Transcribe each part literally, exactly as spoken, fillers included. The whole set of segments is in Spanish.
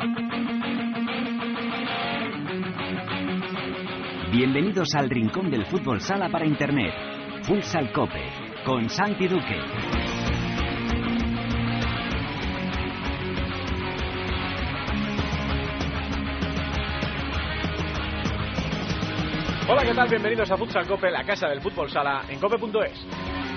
Bienvenidos al rincón del fútbol sala para internet. Futsal Cope, con Santi Duque. Hola, ¿qué tal? Bienvenidos a Futsal Cope, la casa del fútbol sala, en cope punto es.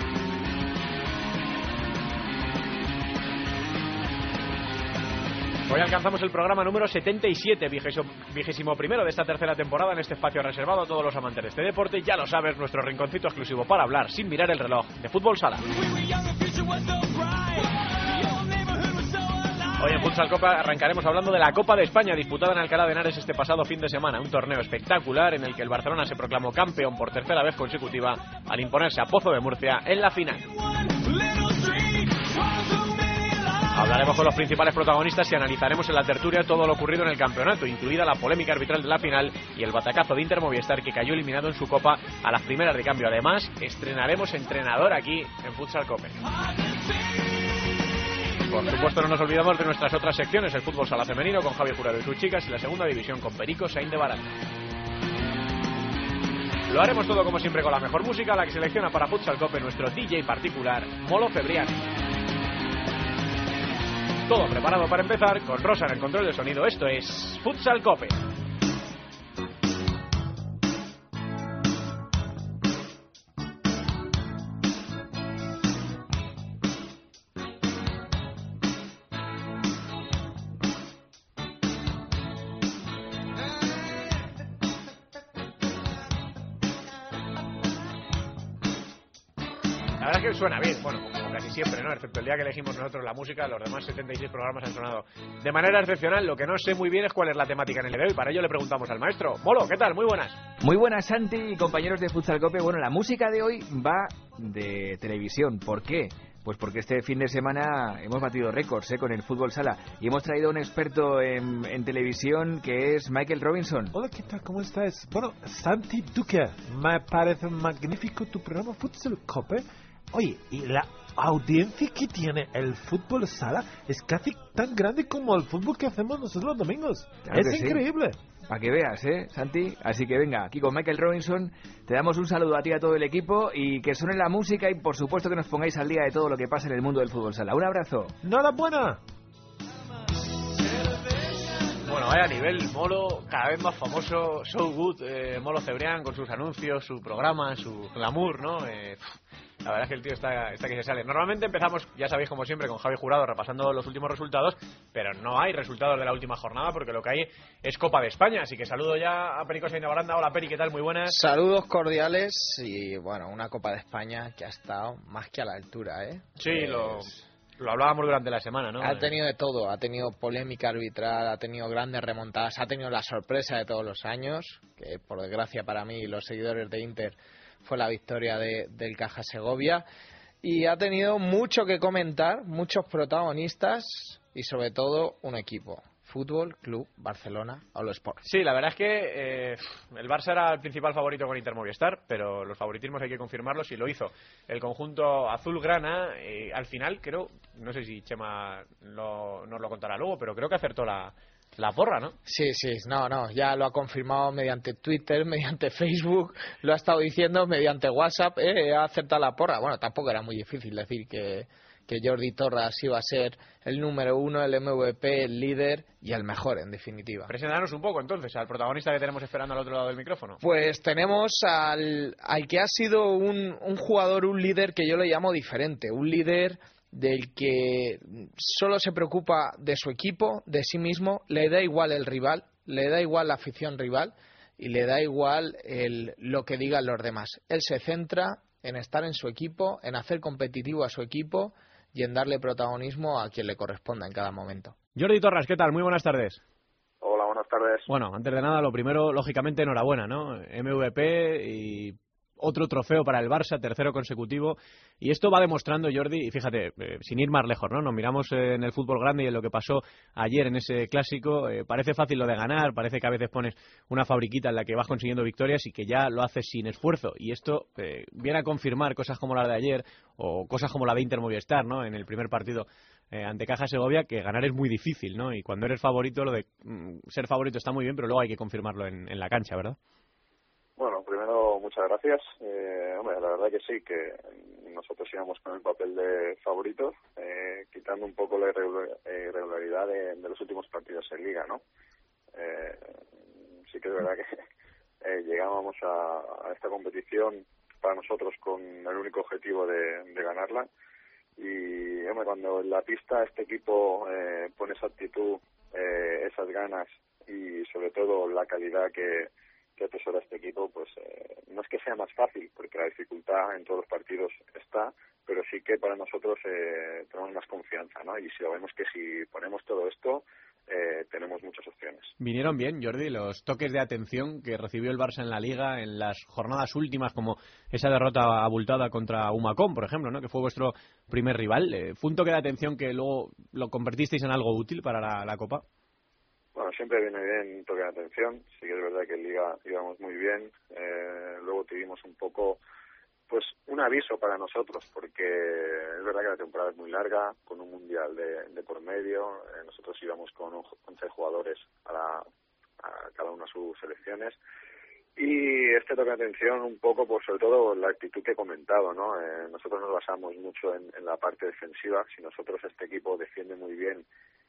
Hoy alcanzamos el programa número setenta y siete, vigésimo primero de esta tercera temporada, en este espacio reservado a todos los amantes de este deporte. Ya lo sabes, nuestro rinconcito exclusivo para hablar sin mirar el reloj de fútbol sala. Hoy en Futsal Copa arrancaremos hablando de la Copa de España, disputada en Alcalá de Henares este pasado fin de semana. Un torneo espectacular en el que el Barcelona se proclamó campeón por tercera vez consecutiva al imponerse a Pozo de Murcia en la final. Hablaremos con los principales protagonistas y analizaremos en la tertulia todo lo ocurrido en el campeonato, incluida la polémica arbitral de la final y el batacazo de Inter Movistar, que cayó eliminado en su Copa a las primeras de cambio. Además, estrenaremos entrenador aquí en Futsal Cope. Por supuesto, no nos olvidamos de nuestras otras secciones: el fútbol sala femenino con Javi Jurado y sus chicas, y la segunda división con Perico Sainz de Barata. Lo haremos todo como siempre con la mejor música, la que selecciona para Futsal Cope nuestro D J particular, Molo Febrián. Todo preparado para empezar, con Rosa en el control de sonido. Esto es Futsal Cope. La verdad es que suena bien, bueno, como casi siempre, ¿no? Excepto el día que elegimos nosotros la música, los demás setenta y seis programas han sonado de manera excepcional. Lo que no sé muy bien es cuál es la temática en el día de hoy. Para ello le preguntamos al maestro. Molo, ¿qué tal? Muy buenas. Muy buenas, Santi y compañeros de Futsal Cope. Bueno, la música de hoy va de televisión. ¿Por qué? Pues porque este fin de semana hemos batido récords, ¿eh? Con el fútbol sala, y hemos traído a un experto en, en televisión, que es Michael Robinson. Hola, ¿qué tal? ¿Cómo estás? Bueno, Santi Duque, me parece magnífico tu programa Futsal Cope. Oye, y la audiencia que tiene el fútbol sala es casi tan grande como el fútbol que hacemos nosotros los domingos. Claro, es increíble. Sí. Para que veas, ¿eh, Santi? Así que venga, aquí con Michael Robinson te damos un saludo a ti y a todo el equipo, y que suene la música, y por supuesto que nos pongáis al día de todo lo que pasa en el mundo del fútbol sala. Un abrazo. ¡Enhorabuena! Bueno, vaya nivel, Molo, cada vez más famoso, So Good, eh, Molo Cebrián, con sus anuncios, su programa, su glamour, ¿no? Eh, la verdad es que el tío está, está que se sale. Normalmente empezamos, ya sabéis, como siempre, con Javi Jurado repasando los últimos resultados, pero no hay resultados de la última jornada, porque lo que hay es Copa de España. Así que saludo ya a Perico Sainz de Baranda. Hola, Peri, ¿qué tal? Muy buenas. Saludos cordiales y, bueno, una Copa de España que ha estado más que a la altura, ¿eh? Sí, pues... lo... Lo hablábamos durante la semana, ¿no? Ha tenido de todo, ha tenido polémica arbitral, ha tenido grandes remontadas, ha tenido la sorpresa de todos los años, que por desgracia para mí y los seguidores de Inter fue la victoria de, del Caja Segovia, y ha tenido mucho que comentar, muchos protagonistas y sobre todo un equipo. Fútbol Club Barcelona All Sport. Sí, la verdad es que eh, el Barça era el principal favorito con Inter Movistar, pero los favoritismos hay que confirmarlos, y lo hizo el conjunto azulgrana. Eh, al final, creo, no sé si Chema lo, nos lo contará luego, pero creo que acertó la, la porra, ¿no? Sí, sí, no, no, ya lo ha confirmado mediante Twitter, mediante Facebook, lo ha estado diciendo mediante WhatsApp, eh, ha acertado la porra. Bueno, tampoco era muy difícil decir que... que Jordi Torres iba a ser el número uno, el M V P, el líder y el mejor, en definitiva. Preséntanos un poco, entonces, al protagonista que tenemos esperando al otro lado del micrófono. Pues tenemos al, al que ha sido un, un jugador, un líder que yo le llamo diferente, un líder del que solo se preocupa de su equipo, de sí mismo, le da igual el rival, le da igual la afición rival y le da igual el, lo que digan los demás. Él se centra en estar en su equipo, en hacer competitivo a su equipo y en darle protagonismo a quien le corresponda en cada momento. Jordi Torres, ¿qué tal? Muy buenas tardes. Hola, buenas tardes. Bueno, antes de nada, lo primero, lógicamente, enhorabuena, ¿no? M V P y otro trofeo para el Barça, tercero consecutivo, y esto va demostrando, Jordi, y fíjate, eh, sin ir más lejos, ¿no? Nos miramos eh, en el fútbol grande y en lo que pasó ayer en ese clásico, eh, parece fácil lo de ganar, parece que a veces pones una fabriquita en la que vas consiguiendo victorias y que ya lo haces sin esfuerzo, y esto eh, viene a confirmar cosas como la de ayer, o cosas como la de Inter Movistar, ¿no? En el primer partido eh, ante Caja Segovia, que ganar es muy difícil, ¿no? Y cuando eres favorito, lo de mm, ser favorito está muy bien, pero luego hay que confirmarlo en, en la cancha, ¿verdad? Bueno, primero, muchas gracias. Eh, hombre, la verdad que sí, que nosotros íbamos con el papel de favoritos, eh, quitando un poco la irregularidad de, de los últimos partidos en Liga, ¿no? Eh, sí que es verdad que eh, llegábamos a, a esta competición para nosotros con el único objetivo de, de ganarla. Y, hombre, cuando en la pista este equipo eh, pone esa actitud, eh, esas ganas y, sobre todo, la calidad que que atesora este equipo, pues eh, no es que sea más fácil, porque la dificultad en todos los partidos está, pero sí que para nosotros eh, tenemos más confianza, ¿no? Y si lo vemos que si ponemos todo esto, eh, tenemos muchas opciones. Vinieron bien, Jordi, los toques de atención que recibió el Barça en la Liga en las jornadas últimas, como esa derrota abultada contra Humacón, por ejemplo, ¿no? Que fue vuestro primer rival. Eh, ¿Fue un toque de atención que luego lo convertisteis en algo útil para la, la Copa? Bueno, siempre viene bien un toque de atención. Sí que es verdad que en Liga íbamos muy bien. Eh, luego tuvimos un poco, pues, un aviso para nosotros, porque es verdad que la temporada es muy larga, con un mundial de, de por medio. Eh, nosotros íbamos con once jugadores a, la, a cada una de sus selecciones. Y este toque de atención un poco, por sobre todo, la actitud que he comentado, ¿no? Eh, nosotros nos basamos mucho en, en la parte defensiva. Si nosotros, este equipo, defiende muy bien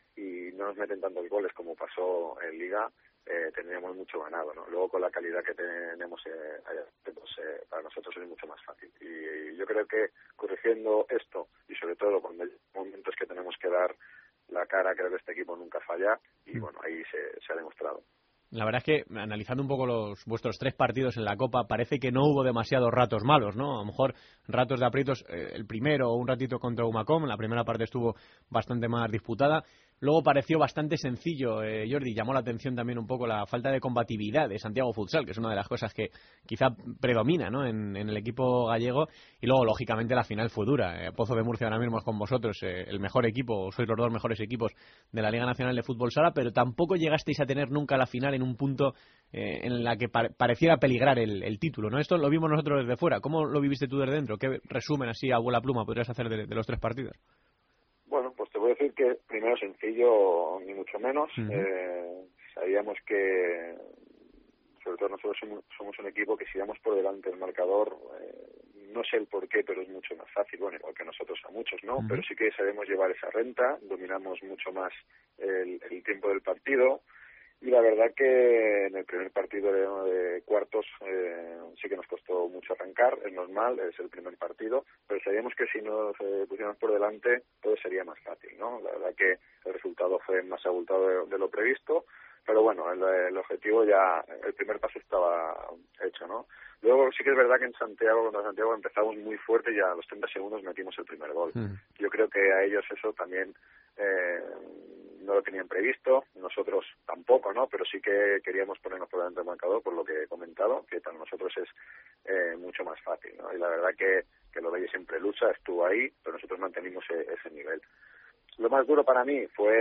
y no nos meten tantos goles como pasó en Liga, eh, tendríamos mucho ganado, ¿no? Luego, con la calidad que tenemos, eh, pues eh, para nosotros es mucho más fácil. Y, y yo creo que corrigiendo esto, y sobre todo cuando hay momentos que tenemos que dar la cara, creo que este equipo nunca falla, y bueno, ahí se, se ha demostrado. La verdad es que, analizando un poco los vuestros tres partidos en la Copa, parece que no hubo demasiados ratos malos, ¿no? A lo mejor ratos de aprietos, eh, el primero, un ratito contra Humacom, la primera parte estuvo bastante más disputada. Luego pareció bastante sencillo, eh, Jordi, llamó la atención también un poco la falta de combatividad de Santiago Futsal, que es una de las cosas que quizá predomina, ¿no? en, en el equipo gallego. Y luego, lógicamente, la final fue dura. Eh, Pozo de Murcia ahora mismo es con vosotros eh, el mejor equipo, sois los dos mejores equipos de la Liga Nacional de Fútbol Sala, pero tampoco llegasteis a tener nunca la final en un punto eh, en la que pare- pareciera peligrar el, el título, ¿no? Esto lo vimos nosotros desde fuera. ¿Cómo lo viviste tú desde dentro? ¿Qué resumen así a vuela pluma podrías hacer de, de los tres partidos? Bueno, pues te voy a decir que primero sencillo, ni mucho menos. Uh-huh. Eh, sabíamos que, sobre todo nosotros somos, somos un equipo que si vamos por delante del marcador, eh, no sé el por qué, pero es mucho más fácil, bueno, igual que nosotros a muchos, ¿no? Uh-huh. Pero sí que sabemos llevar esa renta, dominamos mucho más el, el tiempo del partido. Y la verdad que en el primer partido de, de cuartos eh, sí que nos costó mucho arrancar, es normal, es el primer partido, pero sabíamos que si nos eh, pusiéramos por delante todo sería más fácil, ¿no? La verdad que el resultado fue más abultado de, de lo previsto, pero bueno, el, el objetivo ya, el primer paso estaba hecho, ¿no? Luego sí que es verdad que en Santiago, contra Santiago empezamos muy fuerte y a los treinta segundos metimos el primer gol. Mm. Yo creo que a ellos eso también eh, no lo tenían previsto, nosotros tampoco, ¿no? Pero sí que queríamos ponernos por delante del marcador, por lo que he comentado, que para nosotros es eh, mucho más fácil, ¿no? Y la verdad que, que lo veis siempre lucha, estuvo ahí, pero nosotros mantenimos ese, ese nivel. Lo más duro para mí fue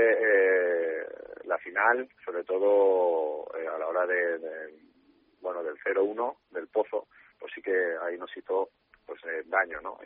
eh, la final, sobre todo eh, a la hora de, de bueno, del cero uno, del Pozo, pues sí que ahí nos hizo pues eh, daño, ¿no?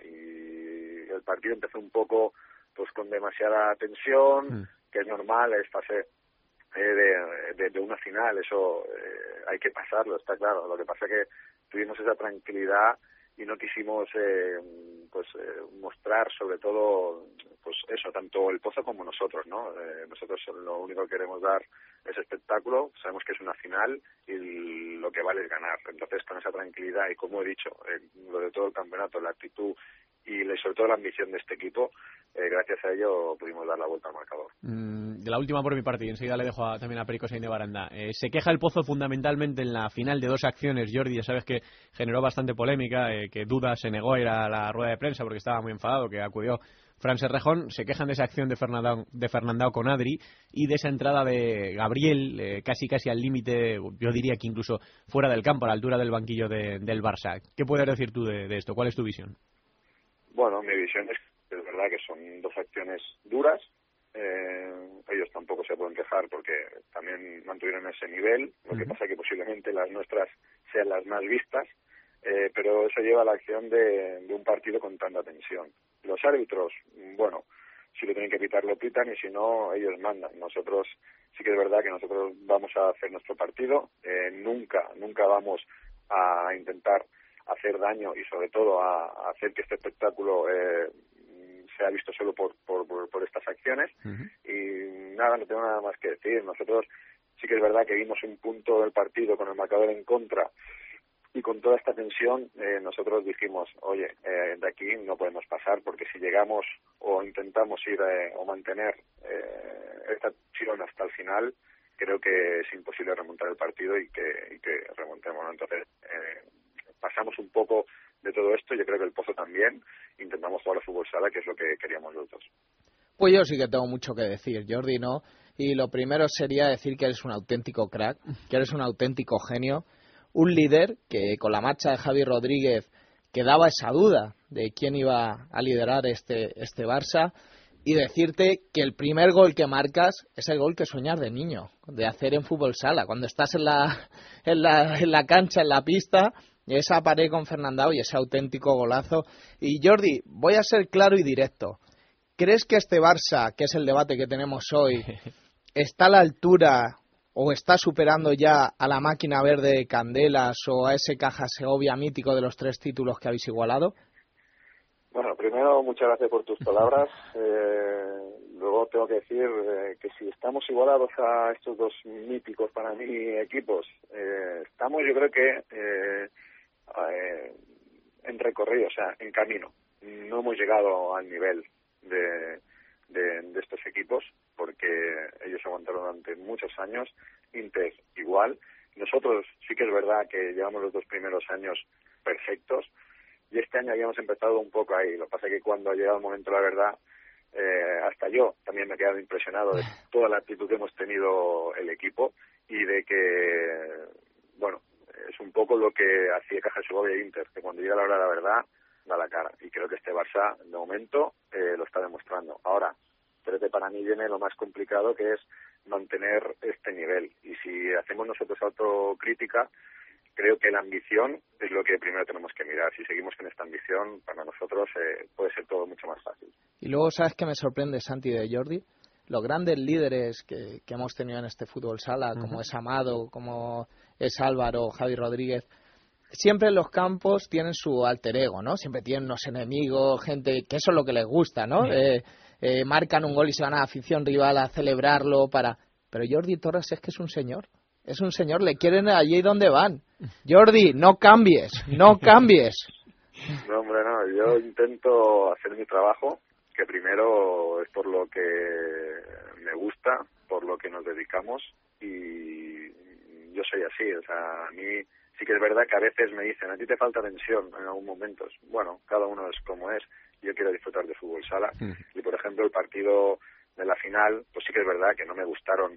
Y el partido empezó un poco pues con demasiada tensión, mm. que es normal, es fase eh, de, de, de una final, eso eh, hay que pasarlo, está claro. Lo que pasa es que tuvimos esa tranquilidad y no quisimos eh, pues eh, mostrar sobre todo pues eso, tanto el Pozo como nosotros, ¿no? Eh, nosotros lo único que queremos dar es espectáculo, sabemos que es una final y lo que vale es ganar. Entonces, con esa tranquilidad y, como he dicho, eh, lo de todo el campeonato, la actitud y sobre todo la ambición de este equipo, eh, gracias a ello pudimos dar la vuelta al marcador. Mm, de la última por mi parte, y enseguida le dejo a, también a Perico Sainz de Baranda. Eh, se queja el Pozo fundamentalmente en la final de dos acciones, Jordi, ya sabes que generó bastante polémica, eh, que Duda se negó a ir a la rueda de prensa porque estaba muy enfadado, que acudió Fran Serrejón. Se quejan de esa acción de Fernandao, de Fernandao con Adri y de esa entrada de Gabriel, eh, casi casi al límite, yo diría que incluso fuera del campo, a la altura del banquillo de, del Barça. ¿Qué puedes decir tú de, de esto? ¿Cuál es tu visión? Bueno, mi visión es que es verdad que son dos acciones duras. Eh, ellos tampoco se pueden quejar porque también mantuvieron ese nivel. Lo uh-huh. que pasa es que posiblemente las nuestras sean las más vistas, eh, pero eso lleva a la acción de, de un partido con tanta tensión. Los árbitros, bueno, si lo tienen que pitar lo pitan y si no ellos mandan. Nosotros sí que es verdad que nosotros vamos a hacer nuestro partido, eh, nunca, nunca vamos a intentar hacer daño y sobre todo a, a hacer que este espectáculo eh, sea visto solo por, por, por, por estas acciones. Uh-huh. Y nada, no tengo nada más que decir. Nosotros sí que es verdad que vimos un punto del partido con el marcador en contra y con toda esta tensión eh, nosotros dijimos, oye, eh, de aquí no podemos pasar porque si llegamos o intentamos ir eh, o mantener eh, esta tensión hasta el final, creo que es imposible remontar el partido y que, y que remontemos, ¿no? Entonces, eh, pasamos un poco de todo esto, yo creo que el Pozo también, intentamos jugar al fútbol sala, que es lo que queríamos los dos. Pues yo sí que tengo mucho que decir, Jordi, ¿no? Y lo primero sería decir que eres un auténtico crack, que eres un auténtico genio, un líder que con la marcha de Javi Rodríguez quedaba esa duda de quién iba a liderar este, este Barça, y decirte que el primer gol que marcas es el gol que sueñas de niño, de hacer en fútbol sala, cuando estás en la, en la, en la cancha, en la pista, esa pared con Fernandao y ese auténtico golazo. Y Jordi, voy a ser claro y directo. ¿Crees que este Barça, que es el debate que tenemos hoy, está a la altura o está superando ya a la máquina verde de Candelas o a ese Caja Segovia mítico de los tres títulos que habéis igualado? Bueno, primero, muchas gracias por tus palabras. Eh, luego tengo que decir eh, que si estamos igualados a estos dos míticos para mí equipos, eh, estamos yo creo que eh, eh, en recorrido, o sea, en camino. No hemos llegado al nivel de, de, de estos equipos porque ellos aguantaron durante muchos años, Inter igual. Nosotros sí que es verdad que llevamos los dos primeros años perfectos, y este año habíamos empezado un poco ahí. Lo que pasa es que cuando ha llegado el momento, la verdad, eh, hasta yo también me he quedado impresionado de toda la actitud que hemos tenido el equipo y de que, bueno, es un poco lo que hacía Caja Segovia e Inter, que cuando llega la hora de la verdad, da la cara. Y creo que este Barça, de momento, eh, lo está demostrando. Ahora, creo que para mí viene lo más complicado, que es mantener este nivel. Y si hacemos nosotros autocrítica, creo que la ambición es lo que primero tenemos que mirar. Si seguimos con esta ambición, para nosotros eh, puede ser todo mucho más fácil. Y luego, ¿sabes qué me sorprende, Santi, de Jordi? Los grandes líderes que, que hemos tenido en este fútbol sala, como uh-huh. es Amado, como es Álvaro, Javi Rodríguez, siempre en los campos tienen su alter ego, ¿no? Siempre tienen unos enemigos, gente que eso es lo que les gusta, ¿no? Uh-huh. Eh, eh, marcan un gol y se van a la afición rival a celebrarlo para... Pero Jordi Torres es que es un señor. Es un señor, le quieren allí donde van. Jordi, no cambies, no cambies. No, hombre, no, yo intento hacer mi trabajo, que primero es por lo que me gusta, por lo que nos dedicamos, y yo soy así, o sea, a mí sí que es verdad que a veces me dicen, a ti te falta tensión en algún momento. Bueno, cada uno es como es, yo quiero disfrutar de fútbol sala, y por ejemplo el partido de la final, pues sí que es verdad que no me gustaron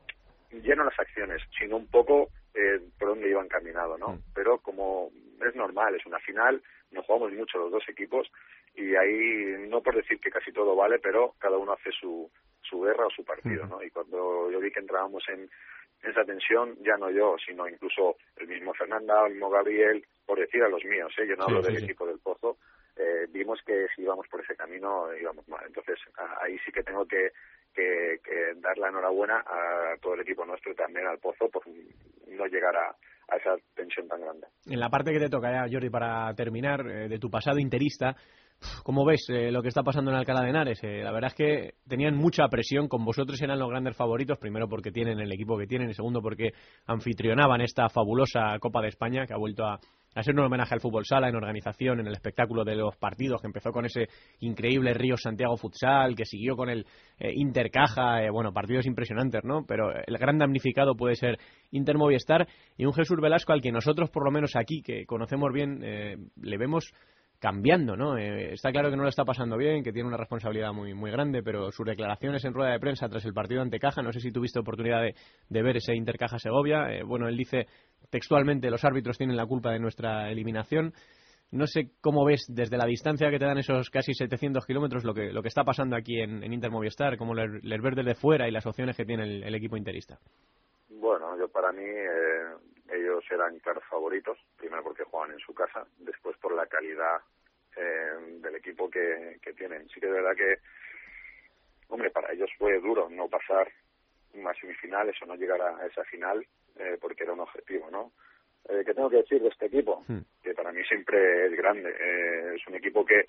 ya no las acciones, sino un poco eh, por dónde iban caminado, ¿no? Mm. Pero como es normal, es una final, nos jugamos mucho los dos equipos y ahí, no por decir que casi todo vale, pero cada uno hace su, su guerra o su partido, ¿no? Y cuando yo vi que entrábamos en esa tensión, ya no yo, sino incluso el mismo Fernanda, el mismo Gabriel, por decir a los míos, ¿eh? Yo no sí, hablo sí, del sí. equipo del Pozo, eh, vimos que si íbamos por ese camino íbamos mal. Entonces, ahí sí que tengo que Que, que dar la enhorabuena a todo el equipo nuestro y también al Pozo por no llegar a, a esa tensión tan grande. En la parte que te toca ya, Jordi, para terminar, eh, de tu pasado interista, ¿cómo ves eh, lo que está pasando en Alcalá de Henares? Eh, la verdad es que tenían mucha presión, con vosotros eran los grandes favoritos, primero porque tienen el equipo que tienen y segundo porque anfitrionaban esta fabulosa Copa de España que ha vuelto a a ser un homenaje al fútbol sala en organización, en el espectáculo de los partidos, que empezó con ese increíble Río Santiago Futsal, que siguió con el eh, Inter Caja, eh, bueno, partidos impresionantes, ¿no? Pero el gran damnificado puede ser Inter Movistar, y un Jesús Velasco al que nosotros, por lo menos aquí, que conocemos bien, eh, le vemos cambiando, ¿no? Eh, está claro que no lo está pasando bien, que tiene una responsabilidad muy muy grande, pero sus declaraciones en rueda de prensa tras el partido ante Caja, no sé si tuviste oportunidad de, de ver ese Inter Caja Segovia, eh, bueno, él dice textualmente, los árbitros tienen la culpa de nuestra eliminación. No sé cómo ves desde la distancia que te dan esos casi setecientos kilómetros lo que lo que está pasando aquí en, en Inter Movistar, cómo les, les ves desde fuera y las opciones que tiene el, el equipo interista. Bueno, yo para mí eh, ellos eran claros favoritos, primero porque juegan en su casa, después por la calidad eh, del equipo que, que tienen. Sí que es verdad que hombre, para ellos fue duro no pasar unas semifinales o no llegar a esa final, eh, porque era un objetivo, ¿no? Eh, ¿Qué tengo que decir de este equipo? Hmm. Que para mí siempre es grande. Eh, es un equipo que,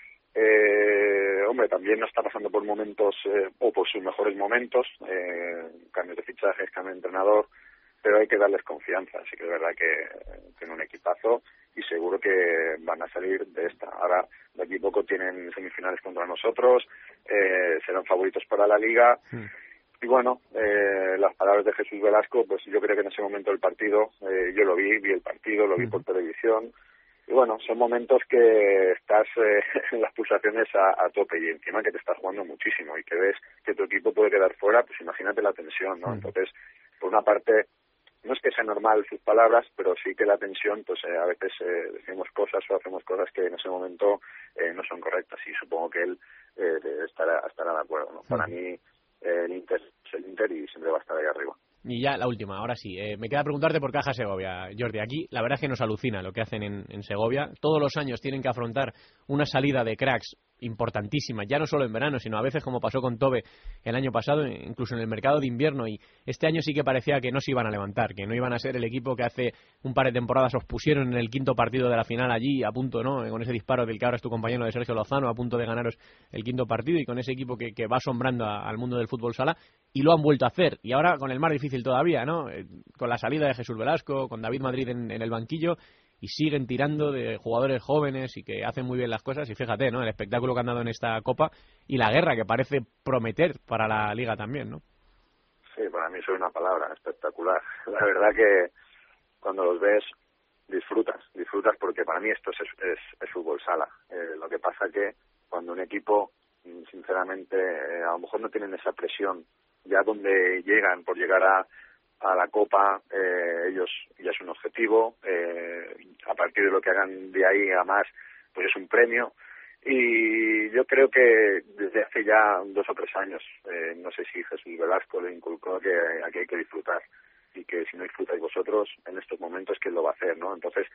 eh, hombre, también no está pasando por momentos, eh, o por sus mejores momentos, eh, cambios de fichajes, cambio de entrenador, pero hay que darles confianza. Así que es verdad que tiene un equipazo y seguro que van a salir de esta. Ahora, de aquí a poco tienen semifinales contra nosotros, eh, serán favoritos para la Liga. Hmm. Y bueno, eh, las palabras de Jesús Velasco, pues yo creo que en ese momento del partido, eh, yo lo vi, vi el partido, lo vi por televisión, y bueno, son momentos que estás eh, en las pulsaciones a, a tope y encima que te estás jugando muchísimo y que ves que tu equipo puede quedar fuera, pues imagínate la tensión, ¿no? Entonces, por una parte, no es que sea normal sus palabras, pero sí que la tensión, pues eh, a veces eh, decimos cosas o hacemos cosas que en ese momento eh, no son correctas y supongo que él eh, estará, estará de acuerdo, ¿no? Para mí, el Inter es el Inter y siempre va a estar ahí arriba. Y ya la última, ahora sí, eh, me queda preguntarte por Caja Segovia, Jordi. Aquí la verdad es que nos alucina lo que hacen en, en Segovia. Todos los años tienen que afrontar una salida de cracks importantísima, ya no solo en verano, sino a veces como pasó con Tobe el año pasado, incluso en el mercado de invierno, y este año sí que parecía que no se iban a levantar, que no iban a ser el equipo que hace un par de temporadas os pusieron en el quinto partido de la final allí, a punto, ¿no?, con ese disparo del que ahora es tu compañero de Sergio Lozano, a punto de ganaros el quinto partido, y con ese equipo que, que va asombrando a, al mundo del fútbol sala, y lo han vuelto a hacer, y ahora con el más difícil todavía, ¿no?, eh, con la salida de Jesús Velasco, con David Madrid en, en el banquillo, y siguen tirando de jugadores jóvenes y que hacen muy bien las cosas, y fíjate, ¿no?, el espectáculo que han dado en esta Copa y la guerra que parece prometer para la Liga también, ¿no? Sí, para mí es una palabra, espectacular. La verdad que cuando los ves disfrutas, disfrutas porque para mí esto es, es, es fútbol sala. Eh, lo que pasa que cuando un equipo, sinceramente, eh, a lo mejor no tienen esa presión, ya donde llegan por llegar a a la Copa, eh, ellos ya es un objetivo, eh, a partir de lo que hagan de ahí a más, pues es un premio, y yo creo que desde hace ya dos o tres años, eh, no sé si Jesús Velasco le inculcó que aquí hay que disfrutar, y que si no disfrutáis vosotros en estos momentos, ¿quién lo va a hacer, no? Entonces,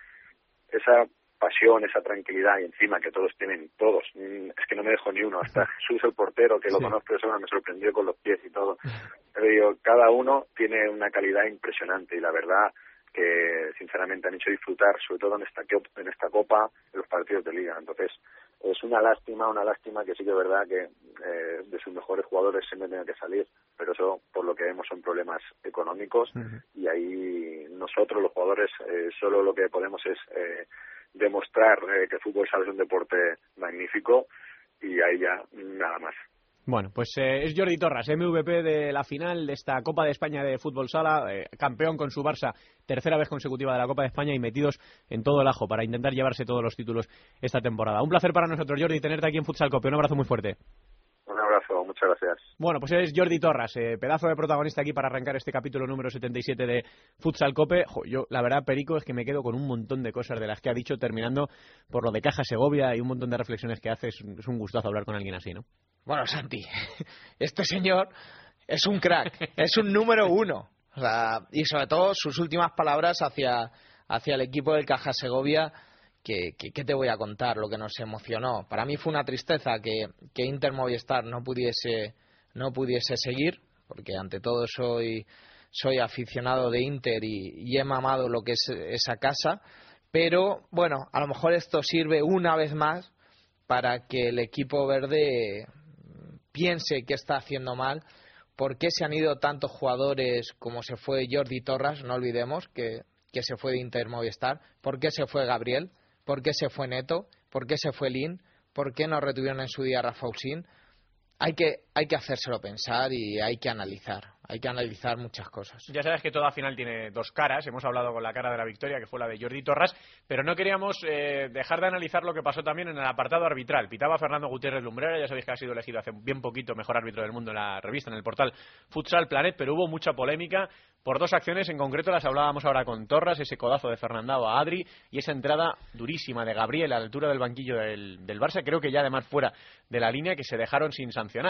esa pasión, esa tranquilidad, y encima que todos tienen, todos, es que no me dejo ni uno, hasta Jesús el portero, que lo sí. conozco de persona, me sorprendió con los pies y todo, pero digo, cada uno tiene una calidad impresionante, y la verdad que sinceramente han hecho disfrutar, sobre todo en esta, en esta Copa, en los partidos de Liga. Entonces, es una lástima, una lástima que sí que es verdad que eh, de sus mejores jugadores siempre tienen que salir, pero eso, por lo que vemos, son problemas económicos, uh-huh. y ahí nosotros, los jugadores, eh, solo lo que podemos es eh, demostrar eh, que el fútbol sala es un deporte magnífico, y ahí ya nada más. Bueno, pues eh, es Jordi Torras, M V P de la final de esta Copa de España de fútbol sala, eh, campeón con su Barça, tercera vez consecutiva de la Copa de España, y metidos en todo el ajo para intentar llevarse todos los títulos esta temporada. Un placer para nosotros, Jordi, tenerte aquí en Futsal Cope. Un abrazo muy fuerte. Un abrazo, muchas gracias. Bueno, pues es Jordi Torras, eh, pedazo de protagonista aquí para arrancar este capítulo número setenta y siete de Futsal Cope. Jo, yo, la verdad, Perico, es que me quedo con un montón de cosas de las que ha dicho, terminando por lo de Caja Segovia y un montón de reflexiones que hace. Es, es un gustazo hablar con alguien así, ¿no? Bueno, Santi, este señor es un crack, es un número uno. O sea, y sobre todo sus últimas palabras hacia, hacia el equipo del Caja Segovia, que, que, que te voy a contar, lo que nos emocionó. Para mí fue una tristeza que, que Inter Movistar no pudiese, no pudiese seguir, porque ante todo soy, soy aficionado de Inter y, y he mamado lo que es esa casa. Pero bueno, a lo mejor esto sirve una vez más para que el equipo verde piense que está haciendo mal. ¿Por qué se han ido tantos jugadores como se fue Jordi Torras? No olvidemos que, que se fue de Inter Movistar. ¿Por qué se fue Gabriel? ¿Por qué se fue Neto? ¿Por qué se fue Lin? ¿Por qué no retuvieron en su día a Rafa Usín? Hay que, hay que hacérselo pensar y hay que analizar. Hay que analizar muchas cosas. Ya sabes que toda final tiene dos caras. Hemos hablado con la cara de la victoria, que fue la de Jordi Torras, pero no queríamos eh, dejar de analizar lo que pasó también en el apartado arbitral. Pitaba Fernando Gutiérrez Lumbrera, ya sabéis que ha sido elegido hace bien poquito mejor árbitro del mundo en la revista, en el portal Futsal Planet, pero hubo mucha polémica por dos acciones en concreto. Las hablábamos ahora con Torras, ese codazo de Fernandao a Adri y esa entrada durísima de Gabriel a la altura del banquillo del, del Barça, creo que ya además fuera de la línea, que se dejaron sin sancionar.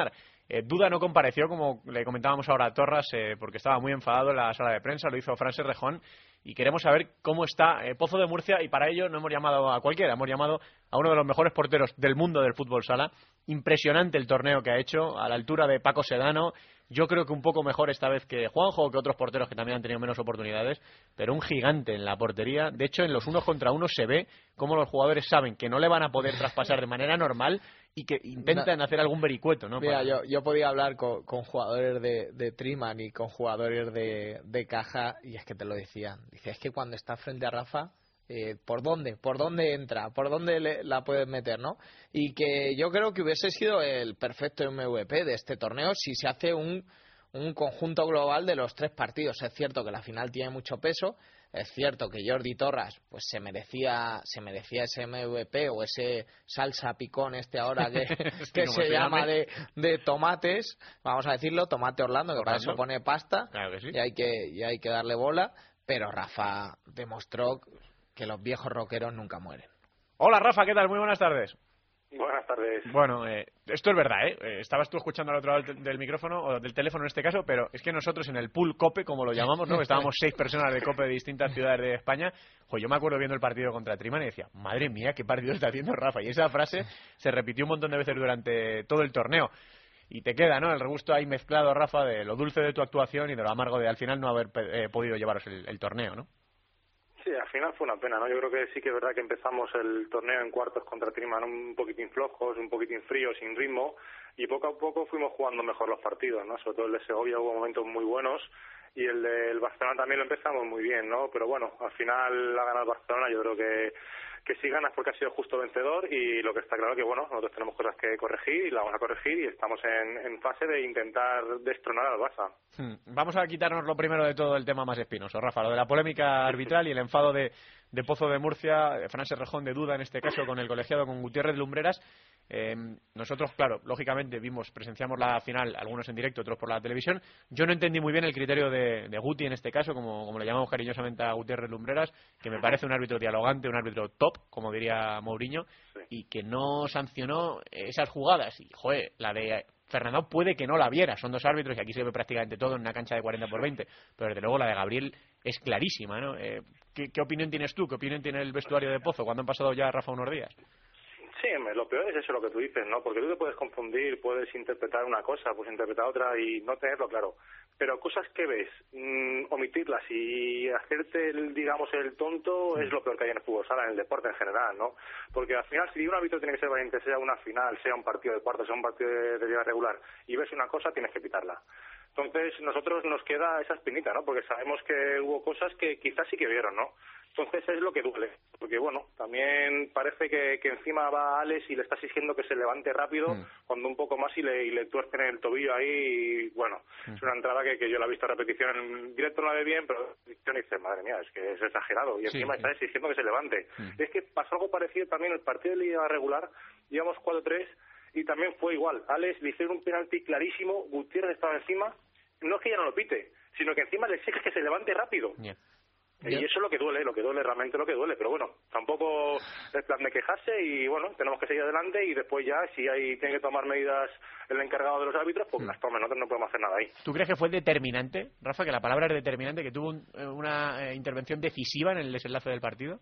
Eh, Duda no compareció, como le comentábamos ahora a Torras, eh, porque estaba muy enfadado en la sala de prensa, lo hizo Francesc Rejón, y queremos saber cómo está eh, Pozo de Murcia, y para ello no hemos llamado a cualquiera, hemos llamado a uno de los mejores porteros del mundo del fútbol sala. Impresionante el torneo que ha hecho, a la altura de Paco Sedano. Yo creo que un poco mejor esta vez que Juanjo o que otros porteros que también han tenido menos oportunidades, pero un gigante en la portería. De hecho, en los unos contra unos se ve cómo los jugadores saben que no le van a poder traspasar de manera normal y que intentan no. hacer algún vericueto, ¿no? Mira, Para... yo, yo podía hablar con, con jugadores de, de Triman y con jugadores de, de Caja, y es que te lo decían. Dice, es que cuando está frente a Rafa, eh, ¿por dónde? ¿Por dónde entra? ¿Por dónde le, la puedes meter, no? Y que yo creo que hubiese sido el perfecto M V P de este torneo si se hace un, un conjunto global de los tres partidos. Es cierto que la final tiene mucho peso. Es cierto que Jordi Torras pues se merecía se merecía ese M V P o ese salsa picón este ahora que, que se, se llama de, de tomates, vamos a decirlo, tomate Orlando, que Orlando. Para eso pone pasta, claro que sí. y hay que y hay que darle bola, pero Rafa demostró que los viejos rockeros nunca mueren. Hola Rafa, ¿qué tal? Muy buenas tardes. Buenas tardes. Bueno, eh, esto es verdad, ¿eh? ¿eh? Estabas tú escuchando al otro lado del, del micrófono, o del teléfono en este caso, pero es que nosotros en el pool COPE, como lo llamamos, ¿no? Que estábamos seis personas de COPE de distintas ciudades de España. Jo, yo me acuerdo viendo el partido contra Triman y decía, madre mía, qué partido está haciendo Rafa. Y esa frase se repitió un montón de veces durante todo el torneo. Y te queda, ¿no? El regusto ahí mezclado, Rafa, de lo dulce de tu actuación y de lo amargo de al final no haber eh, podido llevaros el, el torneo, ¿no? Sí, al final fue una pena, ¿no? Yo creo que sí que es verdad que empezamos el torneo en cuartos contra Triman un poquitín flojos, un poquitín fríos, sin ritmo, y poco a poco fuimos jugando mejor los partidos, ¿no? Sobre todo el de Segovia hubo momentos muy buenos, y el del Barcelona también lo empezamos muy bien, ¿no? Pero bueno, al final ha ganado el Barcelona, yo creo que que sí ganas porque ha sido justo vencedor, y lo que está claro que, bueno, nosotros tenemos cosas que corregir y la vamos a corregir, y estamos en, en fase de intentar destronar al Barça. Hmm. Vamos a quitarnos lo primero de todo el tema más espinoso, Rafa, lo de la polémica arbitral y el enfado de, de Pozo de Murcia, Francesc Rejón de Duda en este caso con el colegiado, con Gutiérrez Lumbreras. Eh, nosotros, claro, lógicamente vimos, presenciamos la final, algunos en directo, otros por la televisión. Yo no entendí muy bien el criterio de, de Guti en este caso, como, como le llamamos cariñosamente a Gutiérrez Lumbreras, que me parece un árbitro dialogante, un árbitro top, como diría Mourinho, sí. Y que no sancionó esas jugadas. Y, joder, la de Fernando puede que no la viera, son dos árbitros y aquí se ve prácticamente todo en una cancha de cuarenta por veinte, pero desde luego la de Gabriel es clarísima, ¿no? Eh, ¿qué, ¿Qué opinión tienes tú? ¿Qué opinión tiene el vestuario de Pozo cuando han pasado ya, Rafa, unos días? Sí, lo peor es eso lo que tú dices, ¿no? Porque tú te puedes confundir, puedes interpretar una cosa, puedes interpretar otra y no tenerlo claro. Pero cosas que ves, mmm, omitirlas y hacerte, el, digamos, el tonto es lo peor que hay en el fútbol sala, en el deporte en general, ¿no? Porque al final, si un árbitro tiene que ser valiente, sea una final, sea un partido de cuartos, sea un partido de, de liga regular, y ves una cosa, tienes que pitarla. Entonces, nosotros nos queda esa espinita, ¿no? Porque sabemos que hubo cosas que quizás sí que vieron, ¿no? Entonces es lo que duele, porque bueno, también parece que, que encima va Alex y le está exigiendo que se levante rápido, mm. cuando un poco más y le, y le tuercen el tobillo ahí, y bueno, mm. es una entrada que, que yo la he visto a repetición, en directo no la ve bien, pero yo me dice, madre mía, es que es exagerado, y encima sí, está sí. exigiendo que se levante. Mm. Es que pasó algo parecido también el partido de liga regular, íbamos cuatro tres, y también fue igual, Alex le hicieron un penalti clarísimo, Gutiérrez estaba encima, no es que ya no lo pite, sino que encima le exige que se levante rápido. Yeah. Y eso es lo que duele, lo que duele, realmente lo que duele, pero bueno, tampoco es plan de quejarse y bueno, tenemos que seguir adelante y después ya, si hay tiene que tomar medidas el encargado de los árbitros, pues mm. las tomen, nosotros no podemos hacer nada ahí. ¿Tú crees que fue determinante, Rafa, que la palabra es determinante, que tuvo un, una eh, intervención decisiva en el desenlace del partido?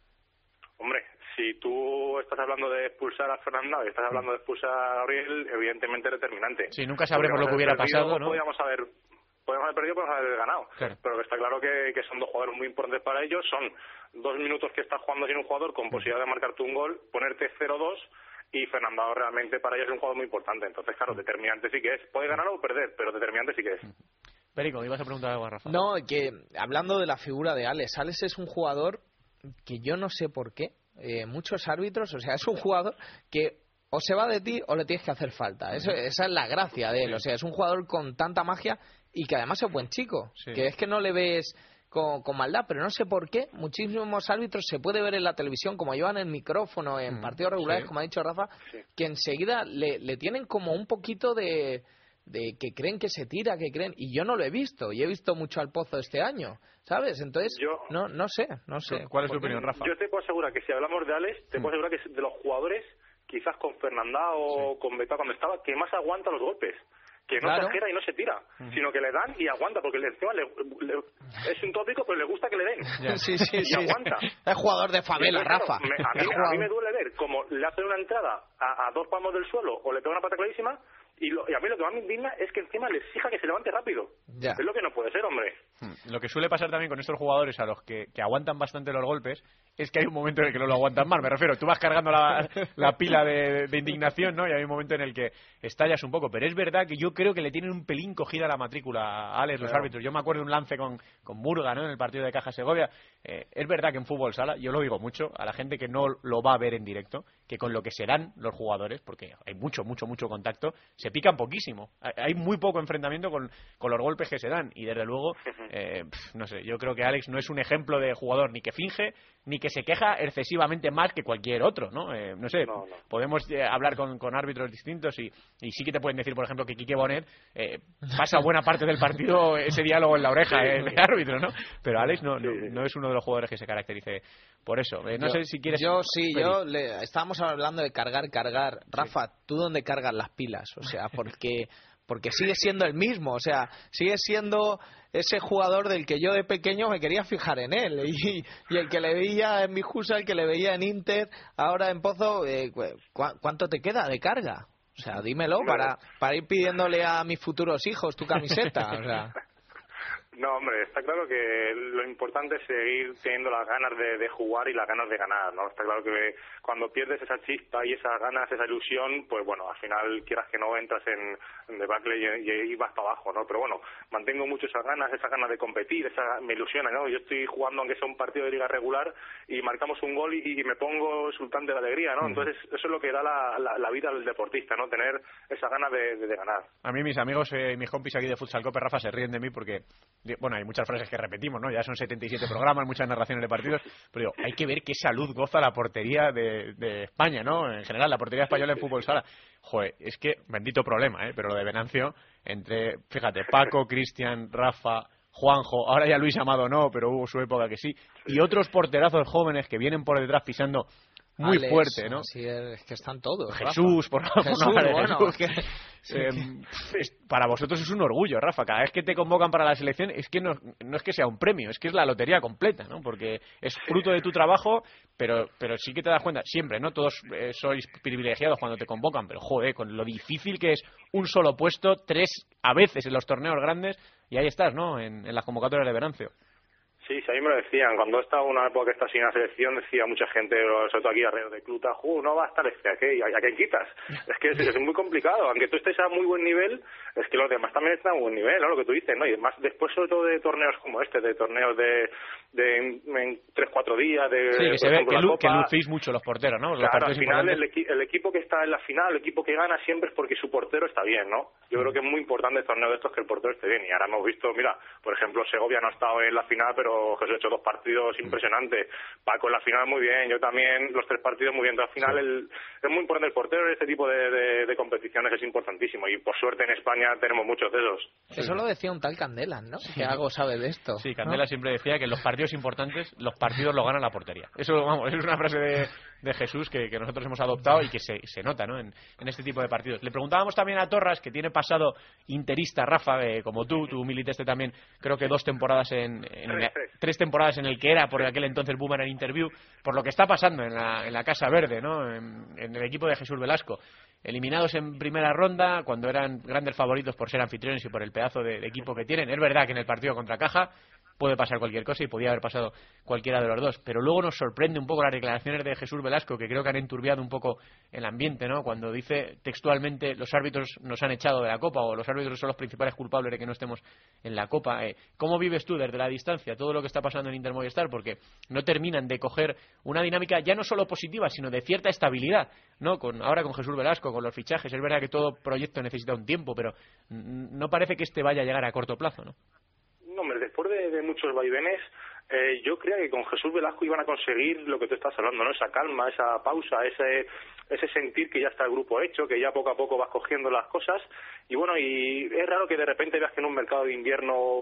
Hombre, si tú estás hablando de expulsar a Fernando y estás hablando de expulsar a Gabriel, evidentemente es determinante. Sí, nunca sabremos lo que hubiera perdido, pasado, ¿no? Podríamos haber Podemos haber perdido, podemos haber ganado. Claro. Pero está claro que, que son dos jugadores muy importantes para ellos. Son dos minutos que estás jugando sin un jugador con posibilidad de marcarte un gol, ponerte cero dos, y Fernando realmente para ellos es un jugador muy importante. Entonces, claro, determinante sí que es. Puede ganar o perder, pero determinante sí que es. Perico, ibas a preguntar algo a Rafa. No, que hablando de la figura de Alex, Alex es un jugador que yo no sé por qué. Eh, muchos árbitros, o sea, es un jugador que o se va de ti o le tienes que hacer falta. Eso, esa es la gracia de él. O sea, es un jugador con tanta magia y que además es buen chico. Sí. Que es que no le ves con, con maldad, pero no sé por qué. Muchísimos árbitros se puede ver en la televisión, como llevan el micrófono en mm, partidos regulares, sí. como ha dicho Rafa, sí. que enseguida le, le tienen como un poquito de, de que creen que se tira, que creen. Y yo no lo he visto. Y he visto mucho al Pozo este año, ¿sabes? Entonces, yo, no no sé, no sé. ¿Cuál es tu opinión, Rafa? Yo te puedo asegurar que si hablamos de Alex, te mm. puedo asegurar que es de los jugadores quizás con Fernandao o sí. con Beto cuando estaba, que más aguanta los golpes. Que no claro. se exagera y no se tira, uh-huh. sino que le dan y aguanta, porque encima le, le, es un tópico, pero le gusta que le den. Yeah. Sí, sí, y sí. aguanta. Es jugador de favela, claro, Rafa. Me, a, mí, a mí me duele ver como le hacen una entrada a, a dos palmos del suelo o le pega una pata clarísima y, lo, y a mí lo que más me indigna es que encima le exija que se levante rápido. Yeah. Es lo que no puede ser, hombre. Lo que suele pasar también con estos jugadores a los que, que aguantan bastante los golpes es que hay un momento en el que no lo aguantan más. Me refiero, tú vas cargando la, la pila de, de indignación, ¿no? Y hay un momento en el que estallas un poco. Pero es verdad que yo creo que le tienen un pelín cogida la matrícula a Alex, los claro. árbitros. Yo me acuerdo de un lance con, con Burga, ¿no? En el partido de Caja Segovia. Eh, es verdad que en fútbol sala, yo lo digo mucho, a la gente que no lo va a ver en directo, que con lo que serán los jugadores, porque hay mucho, mucho, mucho contacto, se pican poquísimo. Hay muy poco enfrentamiento con, con los golpes que se dan. Y desde luego, eh, pff, no sé, yo creo que Alex no es un ejemplo de jugador ni que finge, ni que se queja excesivamente más que cualquier otro, ¿no? Eh, no sé, no, no. podemos eh, hablar con, con árbitros distintos y, y sí que te pueden decir, por ejemplo, que Quique Bonet eh, pasa buena parte del partido ese diálogo en la oreja sí, eh, de árbitro, ¿no? Pero Alex no, no, no es uno de los jugadores que se caracterice por eso. Eh, no yo, sé si quieres... Yo sí, pedir. yo le, estábamos hablando de cargar, cargar. Rafa, sí. ¿tú dónde cargas las pilas? O sea, porque... porque sigue siendo el mismo, o sea, sigue siendo ese jugador del que yo de pequeño me quería fijar en él, y, y el que le veía en Mijusa, el que le veía en Inter, ahora en Pozo, eh, ¿cu- ¿cuánto te queda de carga? O sea, dímelo para, para ir pidiéndole a mis futuros hijos tu camiseta, o sea... No, hombre, está claro que lo importante es seguir teniendo las ganas de, de jugar y las ganas de ganar, ¿no? Está claro que cuando pierdes esa chispa y esas ganas, esa ilusión, pues bueno, al final quieras que no entras en, en debacle y, y, y vas para abajo, ¿no? Pero bueno, mantengo mucho esas ganas, esas ganas de competir, esa me ilusiona, ¿no? Yo estoy jugando aunque sea un partido de liga regular y marcamos un gol y, y me pongo exultante de alegría, ¿no? Entonces eso es lo que da la, la, la vida del deportista, ¿no? Tener esa ganas de, de, de ganar. A mí mis amigos y eh, mis compis aquí de Futsal Cope, Rafa, se ríen de mí porque... Bueno, hay muchas frases que repetimos, ¿no? Ya son setenta y siete programas, muchas narraciones de partidos, pero digo, hay que ver qué salud goza la portería de, de España, ¿no? En general, la portería española en fútbol sala. Joder, es que, bendito problema, ¿eh? Pero lo de Venancio, entre, fíjate, Paco, Cristian, Rafa, Juanjo, ahora ya Luis Amado no, pero hubo su época que sí, y otros porterazos jóvenes que vienen por detrás pisando muy Alex, fuerte, ¿no? Sí, es que están todos. Jesús, Rafa. por Jesús, favor. Bueno, Jesús. Que... Eh, es, para vosotros es un orgullo, Rafa. Cada vez que te convocan para la selección es que no, no es que sea un premio, es que es la lotería completa, ¿no? Porque es fruto de tu trabajo, pero pero sí que te das cuenta, siempre, ¿no? Todos eh, sois privilegiados cuando te convocan, pero joder, con lo difícil que es un solo puesto, tres a veces en los torneos grandes, y ahí estás, ¿no? En, en las convocatorias de Venancio. Sí, sí, a mí me lo decían. Cuando estaba una época que está sin la selección, decía mucha gente, sobre todo aquí alrededor de Cluta, ¡uh, no va a estar este! ¿A qué, a, a qué quitas? Es que es, es muy complicado. Aunque tú estés a muy buen nivel, es que los demás también están a buen nivel, ¿no? Lo que tú dices, ¿no? Y además, después sobre todo de torneos como este, de torneos de, de en, en tres, cuatro días, de... Sí, que se ve que, lu, que lucéis mucho los porteros, ¿no? Los claro, al final el, equi, el equipo que está en la final, el equipo que gana siempre es porque su portero está bien, ¿no? Yo mm. creo que es muy importante el torneo de estos que el portero esté bien. Y ahora hemos visto, mira, por ejemplo, Segovia no ha estado en la final, pero Jesús ha hecho dos partidos partidos impresionantes. Paco en la final muy bien, yo también los tres partidos muy bien. Entonces, al final el, es muy importante el portero en este tipo de, de, de competiciones, es importantísimo y por suerte en España tenemos muchos de esos. Eso lo decía un tal Candela, ¿no? Que algo sabe de esto. Sí, Candela ¿no? siempre decía que en los partidos importantes los partidos los gana la portería. Eso, vamos, es una frase de, de Jesús que, que nosotros hemos adoptado y que se, se nota, ¿no? En, en este tipo de partidos. Le preguntábamos también a Torras, que tiene pasado interista, Rafa, eh, como tú, tú militaste también, creo que dos temporadas en, en tres, tres. tres temporadas en el que era por aquel entonces Boomerang Interview, por lo que está pasando en la, en la Casa Verde, ¿no? En, en el equipo de Jesús Velasco. Eliminados en primera ronda, cuando eran grandes favoritos por ser anfitriones y por el pedazo de, de equipo que tienen. Es verdad que en el partido contra Caja puede pasar cualquier cosa y podía haber pasado cualquiera de los dos, pero luego nos sorprende un poco las declaraciones de Jesús Velasco, que creo que han enturbiado un poco el ambiente, ¿no? Cuando dice textualmente los árbitros nos han echado de la Copa, o los árbitros son los principales culpables de que no estemos en la Copa. Eh, ¿Cómo vives tú desde la distancia todo lo que está pasando en Inter Movistar? Porque no terminan de coger una dinámica ya no solo positiva, sino de cierta estabilidad, ¿no? Con, ahora con Jesús Velasco, con los fichajes, es verdad que todo proyecto necesita un tiempo, pero no parece que este vaya a llegar a corto plazo, ¿no? No, hombre, después de, de muchos vaivenes, eh, yo creía que con Jesús Velasco iban a conseguir lo que tú estás hablando, ¿no? Esa calma, esa pausa, ese ese sentir que ya está el grupo hecho, que ya poco a poco vas cogiendo las cosas. Y bueno, y es raro que de repente veas que en un mercado de invierno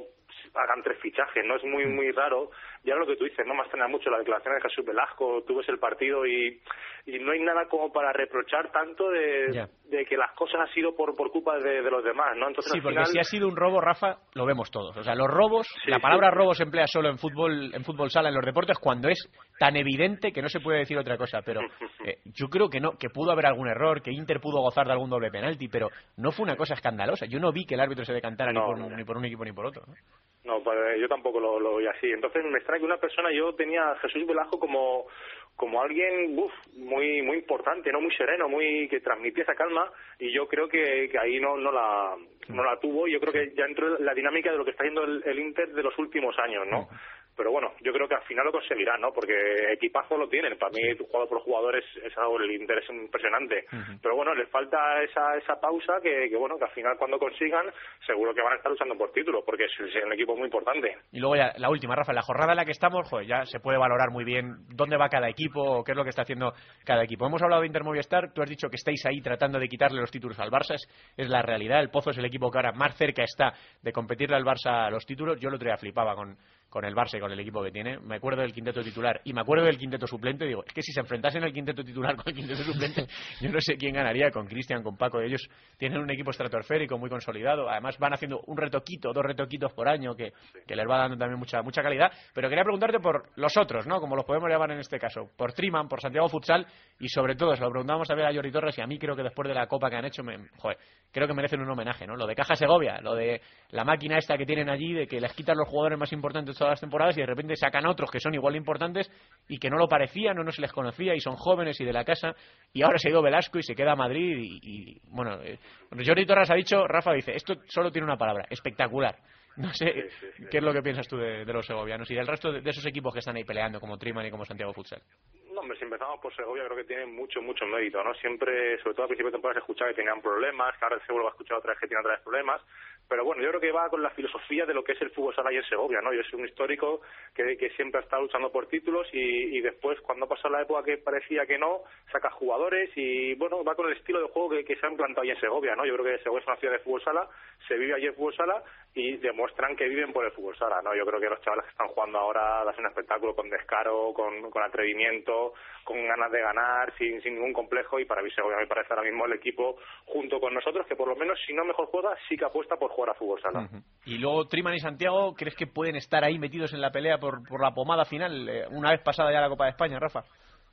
hagan tres fichajes, ¿no? Es muy, muy raro. Ya lo que tú dices, no me extraña mucho la declaración de Jesús Velasco, tú ves el partido y, y no hay nada como para reprochar tanto de, de que las cosas han sido por, por culpa de, de los demás, ¿no? Entonces, sí, al porque final... si ha sido un robo, Rafa, lo vemos todos. O sea, los robos, sí, la palabra sí. robo se emplea solo en fútbol, en fútbol sala, en los deportes, cuando es tan evidente que no se puede decir otra cosa. Pero eh, yo creo que no, que pudo haber algún error, que Inter pudo gozar de algún doble penalti, pero no fue una cosa escandalosa. Yo no vi que el árbitro se decantara no, ni, por, no. ni por un equipo ni por otro, ¿no? No, pues yo tampoco lo, lo vi así. Entonces me extraña que una persona, yo tenía a Jesús Velasco como como alguien uf, muy muy importante, no muy sereno, muy que transmitía esa calma, y yo creo que, que ahí no no la no la tuvo. Y yo creo que ya entró la dinámica de lo que está haciendo el, el Inter de los últimos años, ¿no? Pero bueno, yo creo que al final lo conseguirán, ¿no? Porque equipazo lo tienen. Para mí, jugador por jugador, es, es algo, el Inter es impresionante. Uh-huh. Pero bueno, les falta esa esa pausa que, que, bueno, que al final cuando consigan, seguro que van a estar luchando por títulos, porque es, es un equipo muy importante. Y luego ya, la última, Rafa, la jornada en la que estamos, joder, ya se puede valorar muy bien dónde va cada equipo o qué es lo que está haciendo cada equipo. Hemos hablado de Inter Movistar, tú has dicho que estáis ahí tratando de quitarle los títulos al Barça, es, es la realidad. El Pozo es el equipo que ahora más cerca está de competirle al Barça los títulos. Yo el otro día flipaba con... con el Barça y con el equipo que tiene. Me acuerdo del quinteto titular y me acuerdo del quinteto suplente. Digo, es que si se enfrentasen el quinteto titular con el quinteto suplente, yo no sé quién ganaría, con Cristian, con Paco. Ellos tienen un equipo estratosférico muy consolidado. Además van haciendo un retoquito, dos retoquitos por año que, que les va dando también mucha mucha calidad. Pero quería preguntarte por los otros, ¿no? Como los podemos llamar en este caso. Por Triman, por Santiago Futsal y sobre todo, se lo preguntamos también a Jordi Torres y a mí creo que después de la copa que han hecho, me, joder, creo que merecen un homenaje, ¿no? Lo de Caja Segovia, lo de la máquina esta que tienen allí, de que les quitan los jugadores más importantes todas las temporadas y de repente sacan otros que son igual de importantes y que no lo parecían o no se les conocía y son jóvenes y de la casa, y ahora se ha ido Velasco y se queda a Madrid y, y bueno, eh, Jordi Torres ha dicho, Rafa dice, esto solo tiene una palabra, espectacular. No sé sí, sí, sí. qué es lo que piensas tú de, de los segovianos y del resto de, de esos equipos que están ahí peleando como Triman y como Santiago Futsal. No, hombre, si empezamos por Segovia creo que tiene mucho, mucho mérito, ¿no? Siempre, sobre todo al principio de temporada se escuchaba que tenían problemas, que ahora seguro va a escuchar otra vez que tienen otra vez problemas, pero bueno, yo creo que va con la filosofía de lo que es el fútbol sala y en Segovia, ¿no? Yo soy un histórico que, que siempre ha estado luchando por títulos y, y después, cuando ha pasado la época que parecía que no, saca jugadores y, bueno, va con el estilo de juego que, que se ha implantado ahí en Segovia, ¿no? Yo creo que Segovia es una ciudad de fútbol sala, se vive allí en fútbol sala y demuestran que viven por el fútbol sala, ¿no? Yo creo que los chavales que están jugando ahora dan un espectáculo con descaro, con, con atrevimiento, con ganas de ganar, sin, sin ningún complejo, y para mí Segovia me parece ahora mismo el equipo junto con nosotros que por lo menos, si no mejor juega, sí que apuesta por jugar a fútbol sala. Uh-huh. Y luego Triman y Santiago, ¿crees que pueden estar ahí metidos en la pelea por, por la pomada final, eh, una vez pasada ya la Copa de España, Rafa?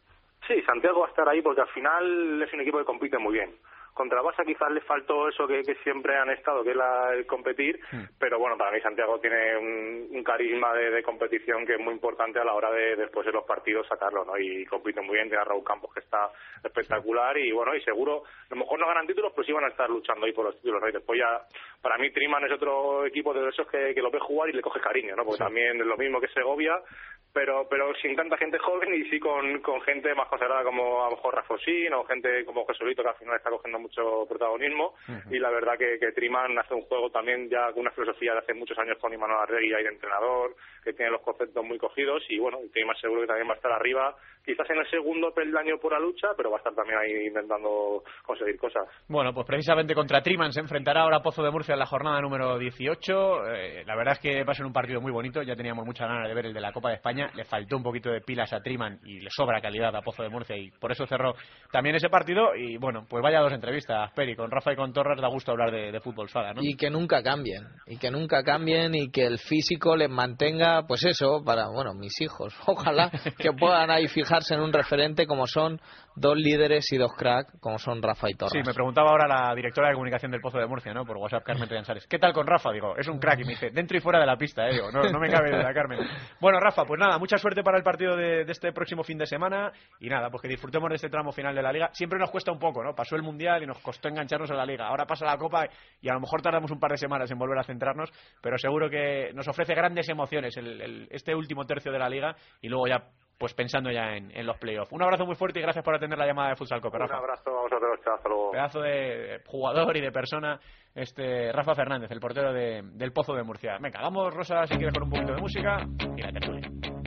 Sí, Santiago va a estar ahí porque al final es un equipo que compite muy bien. Contra Barça quizás les faltó eso que, que siempre han estado, que es la, el competir, mm. pero bueno, para mí Santiago tiene un, un carisma de, de competición que es muy importante a la hora de después de los partidos sacarlo, ¿no? Y compite muy bien, tiene a Raúl Campos que está espectacular y bueno, y seguro, a lo mejor no ganan títulos, pero sí van a estar luchando ahí por los títulos, ¿no? Y después ya, para mí Triman es otro equipo de esos que, que lo ve jugar y le coge cariño, ¿no? Porque sí. También es lo mismo que Segovia, pero pero sin tanta gente joven y sí con, con gente más consagrada como a lo mejor Rafosín o gente como Jesulito que al final está cogiendo mucho protagonismo. Uh-huh. Y la verdad que, que Triman hace un juego también ya con una filosofía de hace muchos años con Imanol Arregui ahí de entrenador, que tiene los conceptos muy cogidos y bueno, Triman seguro que también va a estar arriba, quizás en el segundo peldaño por la lucha, pero va a estar también ahí intentando conseguir cosas. Bueno, pues precisamente contra Triman se enfrentará ahora Pozo de Murcia en la jornada número dieciocho. Eh, la verdad es que va a ser un partido muy bonito, ya teníamos muchas ganas de ver el de la Copa de España. Le faltó un poquito de pilas a Triman y le sobra calidad a Pozo de Murcia y por eso cerró también ese partido. Y bueno, pues vaya dos entrevistas, Peri, con Rafa y con Torres da gusto hablar de, de fútbol sala, ¿no? Y que nunca cambien, y que nunca cambien y que el físico les mantenga, pues eso, para, bueno, mis hijos, ojalá que puedan ahí fijarse en un referente como son dos líderes y dos cracks como son Rafa y Torres. Sí, me preguntaba ahora la directora de comunicación del Pozo de Murcia, ¿no? Por WhatsApp, Carmen Triansares. ¿Qué tal con Rafa? Digo, es un crack. Y me dice, dentro y fuera de la pista, ¿eh? Digo, no, no me cabe de la Carmen. Bueno, Rafa, pues nada, mucha suerte para el partido de, de este próximo fin de semana. Y nada, pues que disfrutemos de este tramo final de la Liga. Siempre nos cuesta un poco, ¿no? Pasó el Mundial y nos costó engancharnos a la Liga. Ahora pasa la Copa y a lo mejor tardamos un par de semanas en volver a centrarnos, pero seguro que nos ofrece grandes emociones el, el, este último tercio de la Liga y luego ya pues pensando ya en, en los playoffs. Un abrazo muy fuerte y gracias por atender la llamada de Futsal Cope, Rafa. Un abrazo a vosotros, chao, hasta luego. Pedazo de jugador y de persona, este Rafa Fernández, el portero de, del Pozo de Murcia. Venga, vamos, Rosa, si quieres, con un poquito de música y la tertulia.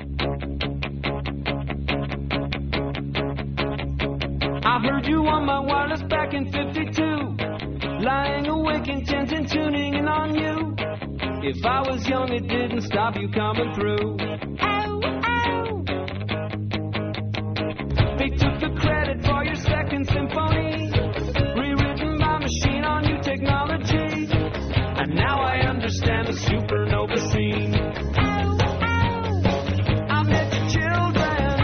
I heard you on my wireless back in fifty-two, lying awake, intent and tuning in on you. If I was young, it didn't stop you coming through. Oh, oh. They took the credit for your second symphony, rewritten by machine on new technology. And now I understand the supernova scene. Oh, oh. I met your children.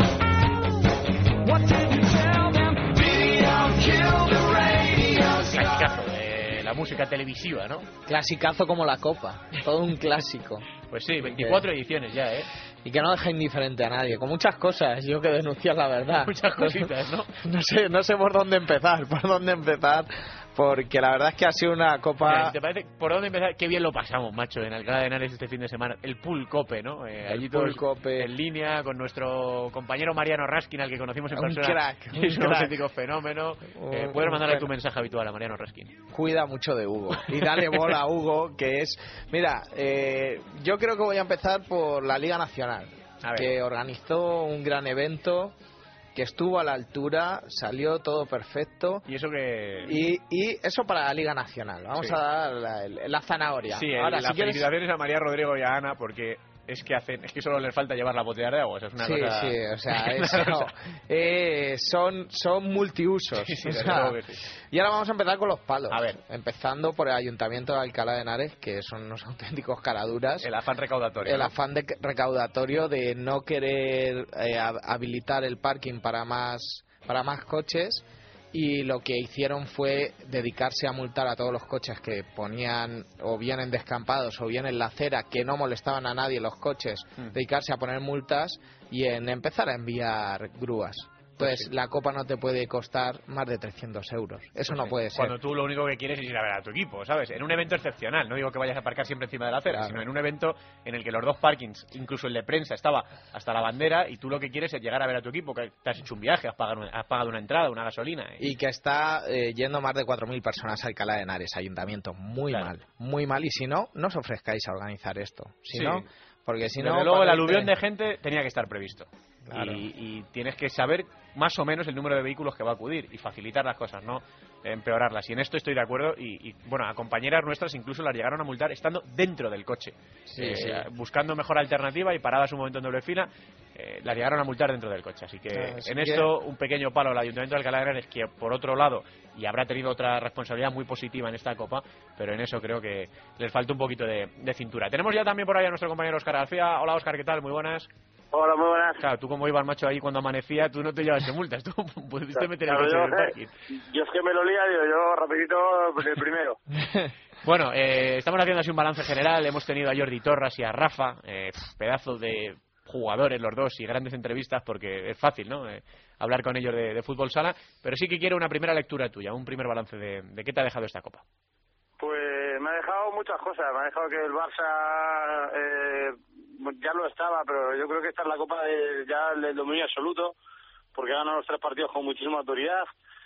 Oh, oh. What did you tell them? Video killed the radio star. Clasicazo de la música televisiva, ¿no? Clasicazo como la copa, todo un clásico. Pues sí, veinticuatro ediciones ya, ¿eh? Y que no deja indiferente a nadie, con muchas cosas, yo que denunciar la verdad. Muchas cositas, ¿no? No sé, no sé por dónde empezar, por dónde empezar, porque la verdad es que ha sido una copa... Mira, ¿te parece por dónde empezar? Qué bien lo pasamos, macho, en Alcalá de Henares este fin de semana. El Pool Cope, ¿no? Eh, El allí Pool todos Cope. en línea con nuestro compañero Mariano Raskin, al que conocimos en Un persona. crack, un Es un crack. auténtico fenómeno. Un- Eh, puedes un mandarle crack. tu mensaje habitual a Mariano Raskin. Cuida mucho de Hugo y dale bola a Hugo, que es... Mira, eh, yo creo que voy a empezar por la Liga Nacional, A ver. que organizó un gran evento, que estuvo a la altura, salió todo perfecto. Y eso que... Y, y eso para la Liga Nacional. Vamos Sí. a dar la, la zanahoria. Sí, el- Ahora, las si quieres... felicitaciones a María Rodrigo y a Ana, porque es que hacen, es que solo les falta llevar la botella de agua, o sea, es una Sí, cosa... sí, o sea, una eso, cosa- eh, son, son multiusos. Sí, sí, o desde sea, luego que sí. Y ahora vamos a empezar con los palos. A ver. Empezando por el Ayuntamiento de Alcalá de Henares, que son unos auténticos caraduras. El afán recaudatorio. El ¿no? afán de recaudatorio de no querer eh, hab- habilitar el parking para más, para más coches. Y lo que hicieron fue dedicarse a multar a todos los coches que ponían o bien en descampados o bien en la acera, que no molestaban a nadie los coches, Mm. dedicarse a poner multas y en empezar a enviar grúas. Entonces, sí. la copa no te puede costar más de trescientos euros. Eso no Sí. puede ser. Cuando tú lo único que quieres es ir a ver a tu equipo, ¿sabes? En un evento excepcional, no digo que vayas a aparcar siempre encima de la acera, Claro. sino en un evento en el que los dos parkings, incluso el de prensa, estaba hasta la bandera y tú lo que quieres es llegar a ver a tu equipo, que te has hecho un viaje, has pagado, has pagado una entrada, una gasolina. Y que está eh, yendo más de cuatro mil personas a Alcalá de Henares, ayuntamiento. Muy Claro. mal, muy mal. Y si no, no os ofrezcáis a organizar esto. Si Sí. no, porque si Desde no... luego el para aluvión irte- de gente tenía que estar previsto. Claro. Y, y tienes que saber más o menos el número de vehículos que va a acudir y facilitar las cosas, no empeorarlas. Y en esto estoy de acuerdo. Y, y, bueno, a compañeras nuestras incluso las llegaron a multar estando dentro del coche. Sí, Eh, sí. Buscando mejor alternativa y paradas un momento en doble fila, eh, las llegaron a multar dentro del coche. Así que Así en que- esto un pequeño palo al Ayuntamiento de Alcalá de Henares, que por otro lado, y habrá tenido otra responsabilidad muy positiva en esta Copa, pero en eso creo que les falta un poquito de, de cintura. Tenemos ya también por ahí a nuestro compañero Óscar García. Hola Óscar, ¿qué tal? Muy buenas. Hola, muy buenas. Claro, tú como ibas, macho, ahí cuando amanecía, tú no te llevaste multas, tú pudiste meter el Claro, coche yo, en el parking. yo es que me lo lía, digo, yo rapidito pues, el primero. Bueno, eh, estamos haciendo así un balance general. Hemos tenido a Jordi Torras y a Rafa, eh, pedazo de jugadores los dos y grandes entrevistas, porque es fácil, ¿no? Eh, hablar con ellos de, de fútbol sala, pero sí que quiero una primera lectura tuya, un primer balance de, de qué te ha dejado esta Copa. Pues me ha dejado muchas cosas. Me ha dejado que el Barça eh, ya lo estaba, pero yo creo que esta es la Copa de, ya del dominio absoluto, porque ha ganado los tres partidos con muchísima autoridad.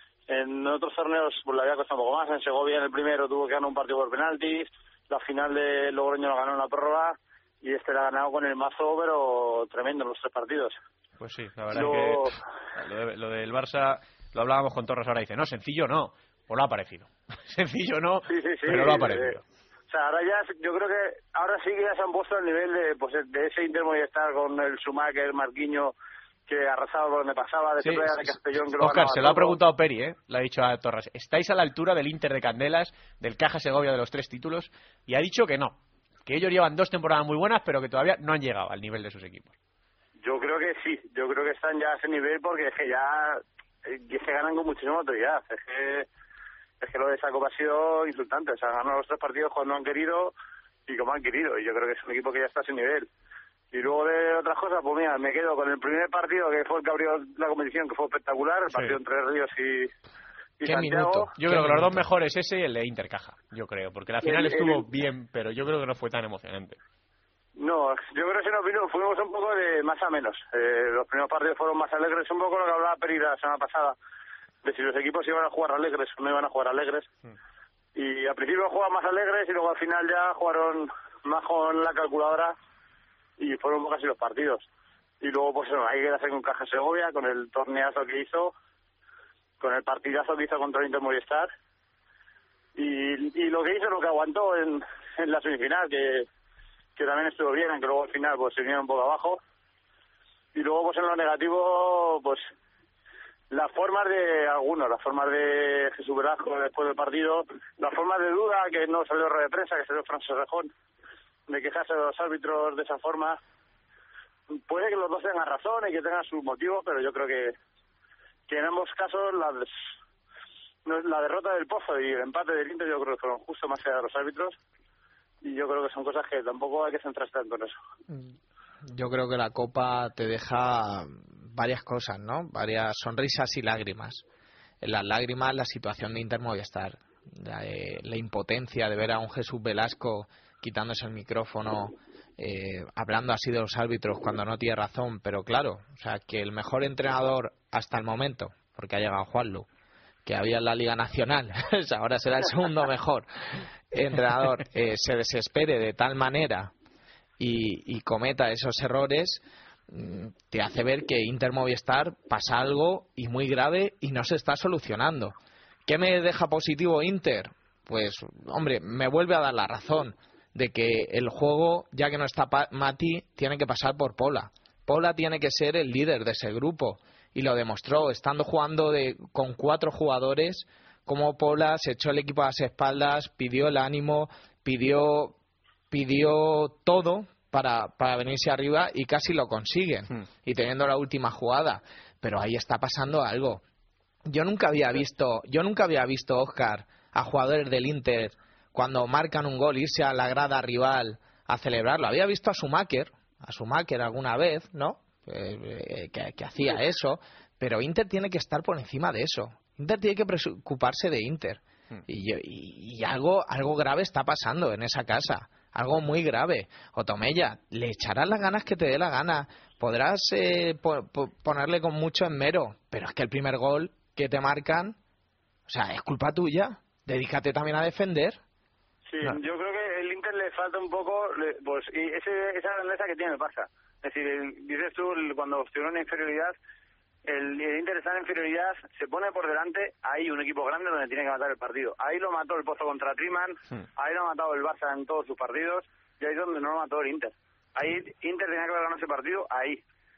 En otros torneos pues le había costado un poco más. En Segovia, en el primero, tuvo que ganar un partido por penaltis. La final de Logroño lo ganó en la prórroga. Y este lo ha ganado con el mazo, pero tremendo en los tres partidos. Pues sí, la verdad Lo- es que lo, de- lo del Barça lo hablábamos con Torres ahora, dice, no, sencillo no, pues lo ha parecido. Sencillo no, Sí, sí, sí. pero lo ha eh, parecido. o sea, ahora ya, yo creo que ahora sí que ya se han puesto al nivel de pues de ese Inter Movistar con el Schumacher, Marquinhos, que arrasaba por donde pasaba, de Sí, ese playa de Castellón que lo Óscar, ganaba se lo ha todo. preguntado Peri, ¿eh? Le ha dicho a Torres, ¿estáis a la altura del Inter de Candelas, del Caja Segovia de los tres títulos? Y ha dicho que no, que ellos llevan dos temporadas muy buenas, pero que todavía no han llegado al nivel de sus equipos. Yo creo que sí, yo creo que están ya a ese nivel porque es que ya eh, es que ganan con muchísima autoridad. Es que, es que lo de esa Copa ha sido insultante. O sea, ganan los tres partidos cuando han querido y como han querido. Y yo creo que es un equipo que ya está a ese nivel. Y luego de otras cosas, pues mira, me quedo con el primer partido que fue el que abrió la competición, que fue espectacular, el Sí. partido entre Ríos y, y Qué Santiago. minuto. Yo creo que los dos mejores ese y el de Intercaja, yo creo, porque la final El- estuvo el- bien, pero yo creo que no fue tan emocionante. No, yo creo que se nos vino, fuimos un poco de más a menos. Eh, los primeros partidos fueron más alegres, un poco lo que hablaba Peri la semana pasada, de si los equipos iban a jugar alegres o no iban a jugar alegres. Y al principio jugaban más alegres y luego al final ya jugaron más con la calculadora y fueron un poco así los partidos. Y luego pues bueno, hay que hacer con Caja Segovia, con el torneazo que hizo, con el partidazo que hizo contra el Inter Movistar. Y, y lo que hizo, lo que aguantó en, en la semifinal, que, que también estuvo bien, aunque luego al final pues se vinieron un poco abajo. Y luego pues en lo negativo, pues las formas de algunos, las formas de Jesús Velasco después del partido, las formas de duda, que no salió rueda de prensa, que salió Francisco Rejón, de quejarse de los árbitros de esa forma. Puede que los dos tengan razón y que tengan sus motivos, pero yo creo que, que en ambos casos las, la derrota del Pozo y el empate del Inter yo creo que fueron justo más allá de los árbitros, y yo creo que son cosas que tampoco hay que centrarse tanto en eso. Yo creo que la Copa te deja varias cosas, ¿no? Varias sonrisas y lágrimas. En las lágrimas, la situación de Inter Movistar, la, eh, la impotencia de ver a un Jesús Velasco quitándose el micrófono, eh, hablando así de los árbitros cuando no tiene razón, pero claro, o sea, que el mejor entrenador hasta el momento, porque ha llegado Juanlu, que había en la Liga Nacional, ahora será el segundo mejor entrenador, eh, se desespere de tal manera y, y cometa esos errores, te hace ver que Inter Movistar pasa algo y muy grave y no se está solucionando. ¿Qué me deja positivo Inter? Pues, hombre, me vuelve a dar la razón de que el juego, ya que no está Mati, tiene que pasar por Pola. Pola tiene que ser el líder de ese grupo y lo demostró estando jugando de, con cuatro jugadores, como Pola se echó el equipo a las espaldas, pidió el ánimo, pidió pidió todo para, para venirse arriba y casi lo consiguen, hmm. y teniendo la última jugada, pero ahí está pasando algo. Yo nunca había visto, yo nunca había visto, Óscar, a jugadores del Inter cuando marcan un gol irse a la grada rival a celebrarlo. Había visto a Schumacher, a Schumacher alguna vez, ¿no? Eh, que, que hacía eso, pero Inter tiene que estar por encima de eso. Inter tiene que preocuparse de Inter. Hmm. Y, y, y algo, algo grave está pasando en esa casa. Algo muy grave. Otomella, le echarás las ganas que te dé la gana. Podrás eh, po po ponerle con mucho esmero, pero es que el primer gol que te marcan, o sea, es culpa tuya. Dedícate también a defender. Sí, no. Yo creo que el Inter le falta un poco, le, pues y ese, esa grandeza que tiene pasa. Es decir, el, dices tú, cuando estuvieron en inferioridad, el, el Inter está en inferioridad, se pone por delante, hay un equipo grande donde tiene que matar el partido. Ahí lo mató el Pozo contra Triman, sí. Ahí lo ha matado el Barça en todos sus partidos, y ahí es donde no lo mató el Inter. Ahí Inter tenía que haber ganado ese partido, ahí.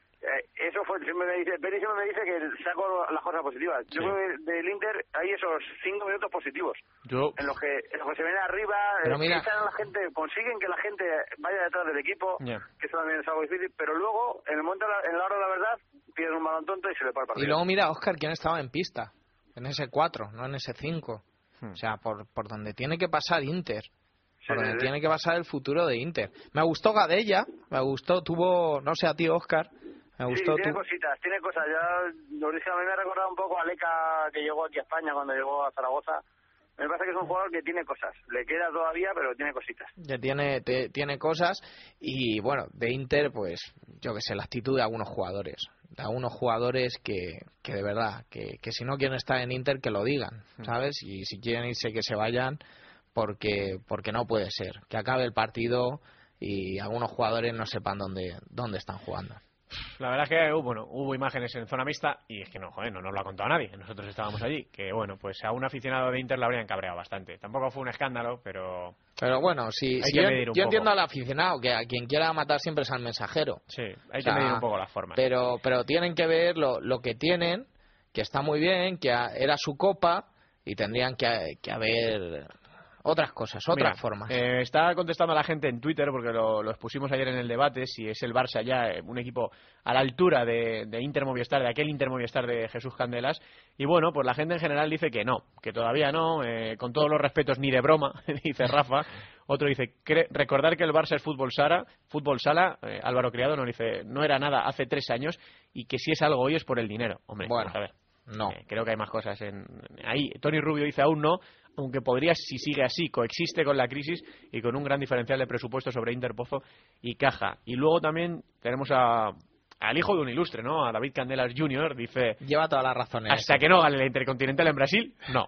Eh, eso fue, siempre me dice, Peri siempre me dice que saco las cosas positivas. Yo sí. creo que del Inter hay esos cinco minutos positivos. Yo... En los que, en los que se ven arriba, pero mira... a la gente, consiguen que la gente vaya detrás del equipo, yeah. que eso también es algo difícil, pero luego, en el momento, en la hora de la verdad, pierden un balón tonto y se le para el partido. Y luego mira, Óscar, quién estaba en pista, en ese cuatro, no en ese cinco. Hmm. O sea, por, por donde tiene que pasar Inter. Por sí, donde sí. tiene que pasar el futuro de Inter. Me gustó Gadella, me gustó, tuvo, no sé a ti, Óscar, me gustó. Sí, tiene tu... cositas, tiene cosas. Ya, lo dije, a mí me ha recordado un poco a Leca, que llegó aquí a España cuando llegó a Zaragoza. Me parece que es un jugador que tiene cosas. Le queda todavía, pero tiene cositas. Ya tiene, te, tiene cosas. Y bueno, de Inter, pues, yo que sé, la actitud de algunos jugadores. De algunos jugadores que, que de verdad, que, que si no quieren estar en Inter, que lo digan, ¿sabes? Y si quieren irse, que se vayan, porque, porque no puede ser. Que acabe el partido y algunos jugadores no sepan dónde, dónde están jugando. La verdad es que bueno, hubo imágenes en zona mixta y es que no, joder, no nos lo ha contado nadie. Nosotros estábamos allí, que bueno, pues a un aficionado de Inter le habrían cabreado bastante. Tampoco fue un escándalo, pero... Pero bueno, si, si yo, yo entiendo al aficionado, que a quien quiera matar siempre es al mensajero. Sí, hay o que sea, medir un poco las formas. Pero, pero tienen que ver lo, lo que tienen, que está muy bien, que a, era su copa y tendrían que, que haber... otras cosas, otras Mira, formas. Eh, está contestando a la gente en Twitter, porque lo, lo expusimos ayer en el debate, si es el Barça ya eh, un equipo a la altura de, de Inter Movistar, de aquel Inter Movistar de Jesús Candelas. Y bueno, pues la gente en general dice que no, que todavía no, eh, con todos los respetos, ni de broma, dice Rafa. Otro dice, recordar que el Barça es fútbol sala, fútbol sala eh, Álvaro Criado nos dice, no era nada hace tres años, y que si es algo hoy es por el dinero. Hombre, bueno, a ver. No. Eh, creo que hay más cosas en ahí. Tony Rubio dice aún no, aunque podría, si sigue así, coexiste con la crisis y con un gran diferencial de presupuesto sobre Interpozo y Caja. Y luego también tenemos a al hijo de un ilustre, ¿no? A David Candelas junior, dice... Lleva todas las razones. Hasta que no gane la Intercontinental en Brasil, no.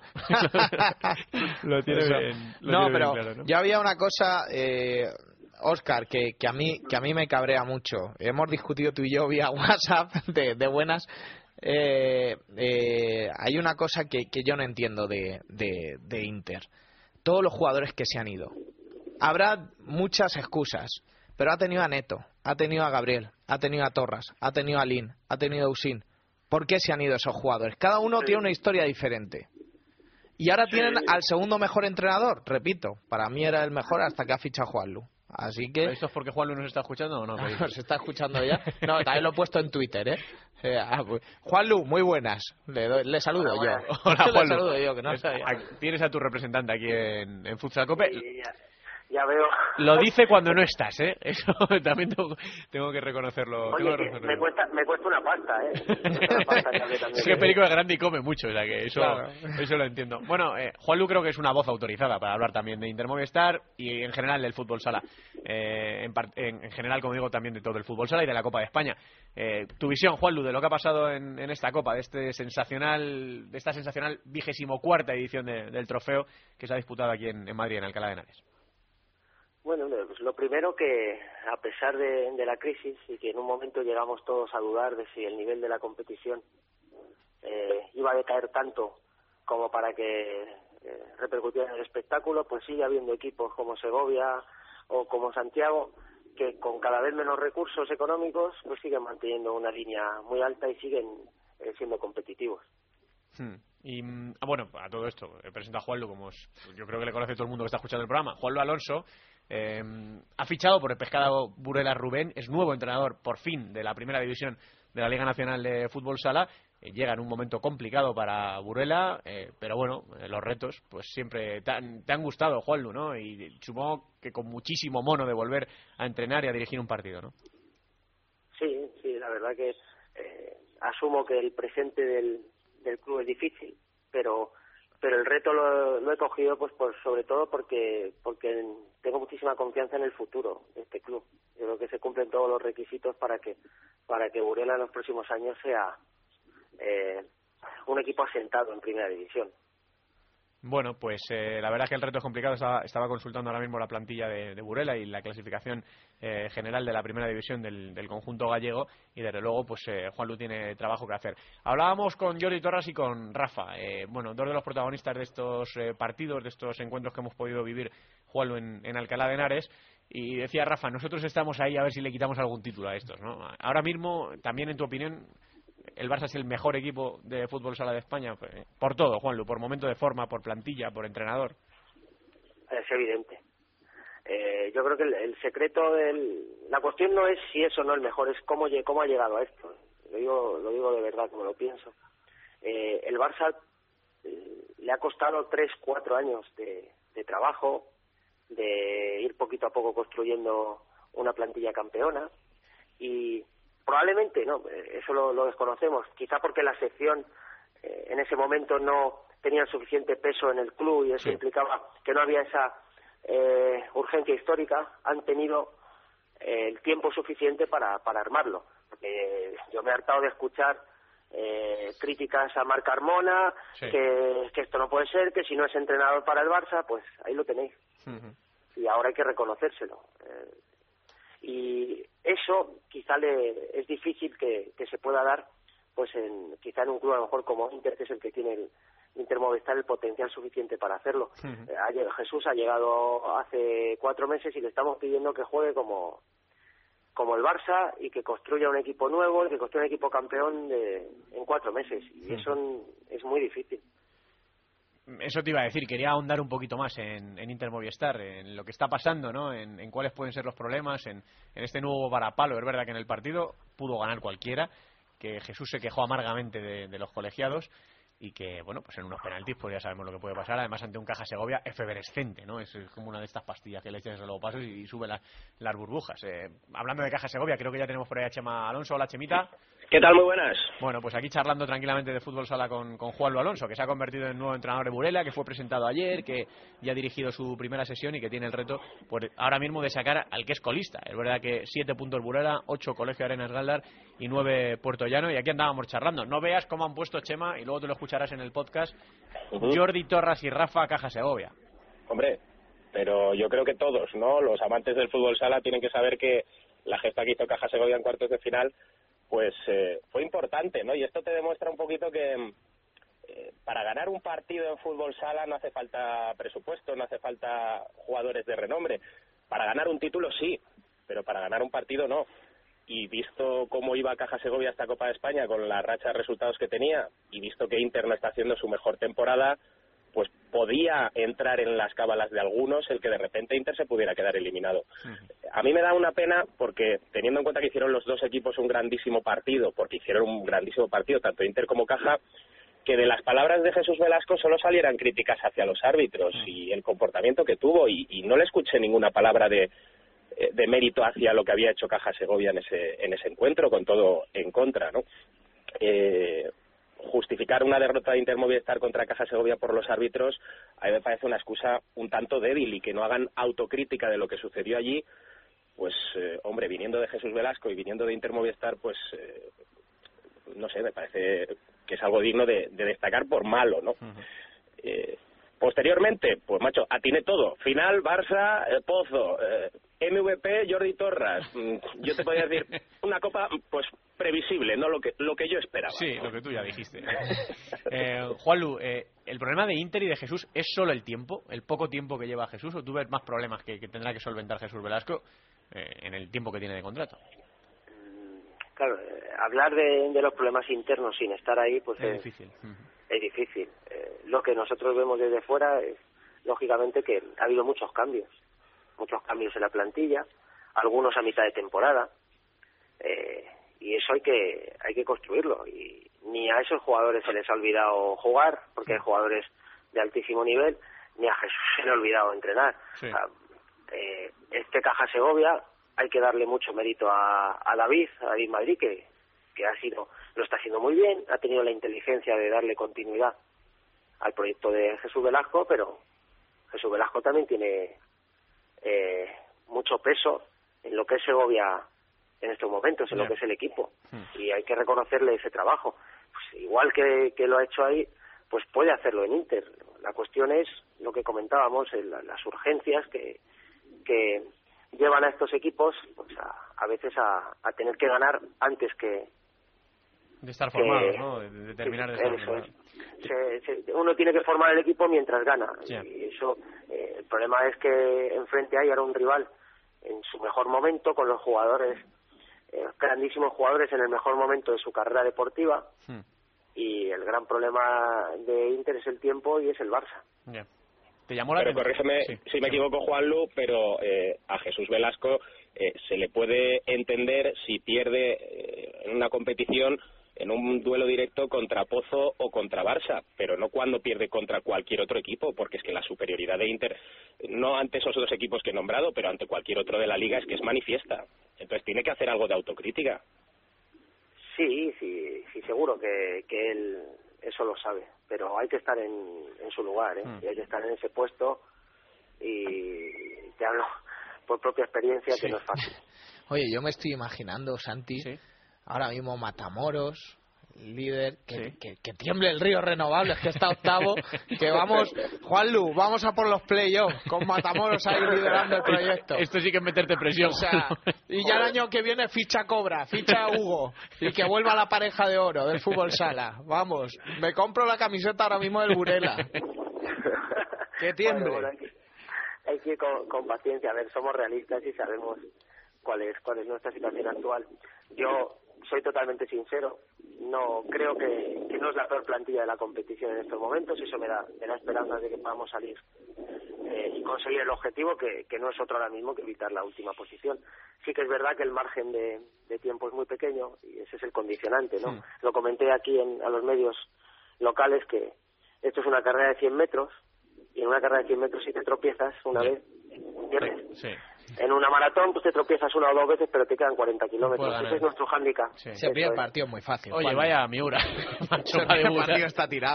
Lo tiene bien, lo no, tiene pero bien claro, ¿no? Yo había una cosa... Eh... Óscar, que, que a mí que a mí me cabrea mucho. Hemos discutido tú y yo vía WhatsApp de, de buenas. Eh, eh, hay una cosa que, que yo no entiendo de, de, de Inter. Todos los jugadores que se han ido, habrá muchas excusas, pero ha tenido a Neto, ha tenido a Gabriel, ha tenido a Torras, ha tenido a Lin, ha tenido a Usín. ¿Por qué se han ido esos jugadores? Cada uno sí. tiene una historia diferente. Y ahora sí. tienen al segundo mejor entrenador, repito, para mí era el mejor hasta que ha fichado a Juanlu. Así que... ¿Esto es porque Juanlu nos está escuchando o no? ¿Nos está escuchando ya? No, también lo he puesto en Twitter, ¿eh? eh ah, pues, Juanlu, muy buenas. Le, doy, le saludo Hola, yo. Hola, Juanlu. Le saludo yo, que no sabía. Tienes a tu representante aquí en, en Futsal Cope. Sí, ya, ya veo. Lo dice cuando no estás, ¿eh? Eso también tengo, tengo que reconocerlo. Oye, tengo que que reconocerlo. me, cuesta, me cuesta una pasta, ¿eh? Me cuesta una pasta, que también. Es que Perico es grande y come mucho, o sea que eso, claro. eso lo entiendo. Bueno, eh, Juanlu creo que es una voz autorizada para hablar también de Intermovistar y en general del fútbol sala. Eh, en, en, en general, como digo, también de todo el fútbol sala y de la Copa de España. Eh, tu visión, Juanlu, de lo que ha pasado en, en esta Copa, de este sensacional, de esta sensacional vigésimo cuarta edición de, del trofeo que se ha disputado aquí en, en Madrid, en Alcalá de Henares. Bueno, pues lo primero que, a pesar de, de la crisis y que en un momento llegamos todos a dudar de si el nivel de la competición eh, iba a decaer tanto como para que eh, repercutiera en el espectáculo, pues sigue habiendo equipos como Segovia o como Santiago que con cada vez menos recursos económicos pues siguen manteniendo una línea muy alta y siguen eh, siendo competitivos. Hmm. Y ah, bueno, a todo esto, he presentado a Juanlu, como es, yo creo que le conoce todo el mundo que está escuchando el programa. Juanlu Alonso eh, ha fichado por el pescado Burela Rubén, es nuevo entrenador por fin de la primera división de la Liga Nacional de Fútbol Sala. Eh, llega en un momento complicado para Burela, eh, pero bueno, eh, los retos pues siempre te han, te han gustado, Juanlu, ¿no? Y supongo que con muchísimo mono de volver a entrenar y a dirigir un partido, ¿no? Sí, sí, la verdad que eh, asumo que el presente del del club es difícil, pero pero el reto lo, lo he cogido pues por sobre todo porque porque tengo muchísima confianza en el futuro de este club. Yo creo que se cumplen todos los requisitos para que para que Burela en los próximos años sea eh, un equipo asentado en primera división. Bueno, pues eh, la verdad es que el reto es complicado. Estaba, estaba consultando ahora mismo la plantilla de, de Burela y la clasificación eh, general de la primera división del, del conjunto gallego y desde luego pues eh, Juanlu tiene trabajo que hacer. Hablábamos con Jordi Torras y con Rafa, eh, bueno, dos de los protagonistas de estos eh, partidos, de estos encuentros que hemos podido vivir Juanlu en, en Alcalá de Henares, y decía Rafa, nosotros estamos ahí a ver si le quitamos algún título a estos, ¿no? Ahora mismo, también en tu opinión, ¿el Barça es el mejor equipo de fútbol sala de España? Por todo, Juanlu, por momento de forma, por plantilla, por entrenador. Es evidente. Eh, yo creo que el, el secreto del... La cuestión no es si es o no el mejor, es cómo, cómo ha llegado a esto. Lo digo, lo digo de verdad, como lo pienso. Eh, el Barça eh, le ha costado tres, cuatro años de, de trabajo, de ir poquito a poco construyendo una plantilla campeona y... Probablemente no, eso lo, lo desconocemos, quizá porque la sección eh, en ese momento no tenía suficiente peso en el club y eso sí. implicaba que no había esa eh, urgencia histórica, han tenido eh, el tiempo suficiente para, para armarlo. Porque yo me he hartado de escuchar eh, críticas a Marc Carmona, sí. que, que esto no puede ser, que si no es entrenador para el Barça, pues ahí lo tenéis. Uh-huh. Y ahora hay que reconocérselo. Eh, y eso quizá le es difícil que, que se pueda dar pues en quizá en un club a lo mejor como Inter, que es el que tiene el Intermovistar el potencial suficiente para hacerlo. Uh-huh. eh, Jesús ha llegado hace cuatro meses y le estamos pidiendo que juegue como como el Barça y que construya un equipo nuevo y que construya un equipo campeón de, en cuatro meses y uh-huh. eso es muy difícil. Eso te iba a decir, quería ahondar un poquito más en, en Intermovistar, en lo que está pasando, ¿no? En, en cuáles pueden ser los problemas, en, en este nuevo varapalo. Es verdad que en el partido pudo ganar cualquiera, que Jesús se quejó amargamente de, de los colegiados y que, bueno, pues en unos penaltis pues ya sabemos lo que puede pasar, además ante un Caja Segovia efervescente, ¿no? Es como una de estas pastillas que le echas a los pasos y, y sube la, las burbujas. Eh, hablando de Caja Segovia, creo que ya tenemos por ahí a Chema Alonso. Hola, Chemita. ¿Qué tal? Muy buenas. Bueno, pues aquí charlando tranquilamente de fútbol sala con, con Juanlu Alonso, que se ha convertido en nuevo entrenador de Burela, que fue presentado ayer, que ya ha dirigido su primera sesión y que tiene el reto pues, ahora mismo de sacar al que es colista. Es verdad que siete puntos Burela, ocho Colegio Arenas Galdar y nueve Puerto Llano, y aquí andábamos charlando. No veas cómo han puesto, Chema, y luego te lo escucharás en el podcast, uh-huh. Jordi Torras y Rafa Caja Segovia. Hombre, pero yo creo que todos, ¿no? Los amantes del fútbol sala tienen que saber que la gesta que hizo Caja Segovia en cuartos de final pues eh, fue importante, ¿no? Y esto te demuestra un poquito que eh, para ganar un partido en fútbol sala no hace falta presupuesto, no hace falta jugadores de renombre. Para ganar un título sí, pero para ganar un partido no. Y visto cómo iba Caja Segovia a esta Copa de España con la racha de resultados que tenía, y visto que Inter no está haciendo su mejor temporada, pues podía entrar en las cábalas de algunos el que de repente Inter se pudiera quedar eliminado. A mí me da una pena porque, teniendo en cuenta que hicieron los dos equipos un grandísimo partido, porque hicieron un grandísimo partido, tanto Inter como Caja, que de las palabras de Jesús Velasco solo salieran críticas hacia los árbitros y el comportamiento que tuvo, y, y no le escuché ninguna palabra de, de mérito hacia lo que había hecho Caja Segovia en ese, en ese encuentro, con todo en contra, ¿no? Eh... Justificar una derrota de Inter Movistar contra Caja Segovia por los árbitros a mí me parece una excusa un tanto débil, y que no hagan autocrítica de lo que sucedió allí, pues eh, hombre, viniendo de Jesús Velasco y viniendo de Inter Movistar, pues eh, no sé, me parece que es algo digno de, de destacar por malo, ¿no? Uh-huh. eh, posteriormente, pues macho, atiné todo, final, Barça, eh, Pozo, eh, M V P, Jordi Torras. Yo te podría decir una copa pues previsible, no lo que lo que yo esperaba. Sí, lo que tú ya dijiste. eh, Juanlu, eh, ¿el problema de Inter y de Jesús es solo el tiempo, el poco tiempo que lleva Jesús, o tú ves más problemas que, que tendrá que solventar Jesús Velasco eh, en el tiempo que tiene de contrato? Claro, eh, hablar de, de los problemas internos sin estar ahí, pues es, es difícil. Uh-huh. Es difícil. Eh, lo que nosotros vemos desde fuera es, lógicamente, que ha habido muchos cambios, muchos cambios en la plantilla, algunos a mitad de temporada, eh, y eso hay que hay que construirlo. Y ni a esos jugadores se les ha olvidado jugar, porque hay jugadores de altísimo nivel, ni a Jesús se le ha olvidado entrenar. Sí. O sea, eh, este Caja Segovia hay que darle mucho mérito a, a David, a David Madrid, que, que ha sido lo está haciendo muy bien, ha tenido la inteligencia de darle continuidad al proyecto de Jesús Velasco, pero Jesús Velasco también tiene eh, mucho peso en lo que es Segovia en estos momentos, en yeah. lo que es el equipo, hmm. y hay que reconocerle ese trabajo. Pues igual que, que lo ha hecho ahí, pues puede hacerlo en Inter. La cuestión es lo que comentábamos, el, las urgencias que, que llevan a estos equipos pues a, a veces a, a tener que ganar antes que de estar formado, ¿no? De, de terminar de estar formado. Se, se, uno tiene que formar el equipo mientras gana. Yeah. Y eso, eh, el problema es que enfrente hay ahora un rival en su mejor momento, con los jugadores, eh, grandísimos jugadores en el mejor momento de su carrera deportiva. Hmm. Y el gran problema de Inter es el tiempo y es el Barça. Yeah. ¿Te llamó la pero corrígeme sí, si me sí. equivoco, Juanlu, pero eh, a Jesús Velasco eh, se le puede entender si pierde eh, en una competición, en un duelo directo contra Pozo o contra Barça, pero no cuando pierde contra cualquier otro equipo, porque es que la superioridad de Inter, no ante esos dos equipos que he nombrado, pero ante cualquier otro de la Liga, es que es manifiesta. Entonces tiene que hacer algo de autocrítica. Sí, sí, sí, seguro que, que él eso lo sabe, pero hay que estar en, en su lugar, ¿eh? Mm. Y hay que estar en ese puesto, y te hablo por propia experiencia sí. que no es fácil. Oye, yo me estoy imaginando, Santi, ¿sí? ahora mismo Matamoros, líder, que, sí. que, que tiemble el Río Renovables, que está octavo, que vamos, Juanlu, vamos a por los playoffs, con Matamoros ahí liderando el proyecto. Esto sí que es meterte presión. O sea, y ya el año que viene ficha Cobra, ficha Hugo, y que vuelva la pareja de oro del fútbol sala. Vamos, me compro la camiseta ahora mismo del Burela. Que tiemble. Bueno, bueno, hay que, hay que ir con, con paciencia. A ver, somos realistas y sabemos cuál es, cuál es nuestra situación actual. Yo soy totalmente sincero, no creo que, que no es la peor plantilla de la competición en estos momentos, eso me da, me da esperanza de que podamos salir eh, y conseguir el objetivo, que, que no es otro ahora mismo que evitar la última posición. Sí que es verdad que el margen de, de tiempo es muy pequeño y ese es el condicionante, ¿no? Sí. Lo comenté aquí en, a los medios locales, que esto es una carrera de cien metros, y en una carrera de cien metros si te tropiezas una sí. vez, pierdes. Sí. En una maratón pues te tropiezas una o dos veces, pero te quedan cuarenta kilómetros. Ese es nuestro hándicap. Sí. Se pierde el partido muy fácil. Oye, Juan. Vaya Miura. El partido está tirado.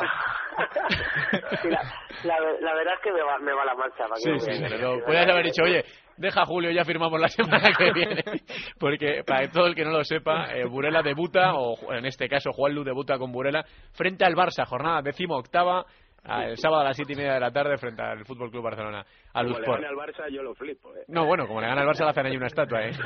Sí, la, la, la verdad es que me va, me va la marcha. Para sí, sí, sí, pero puedes haber dicho, oye, deja a Julio, ya firmamos la semana que viene. Porque para todo el que no lo sepa, eh, Burela debuta, o en este caso Juanlu debuta con Burela, frente al Barça, jornada decimoctava. el sábado a las siete y media de la tarde frente al Fútbol Club Barcelona. Al Como le gane al Barça, yo lo flipo, ¿eh? No, bueno, como le gana al Barça, le hacen ahí una estatua, ¿eh?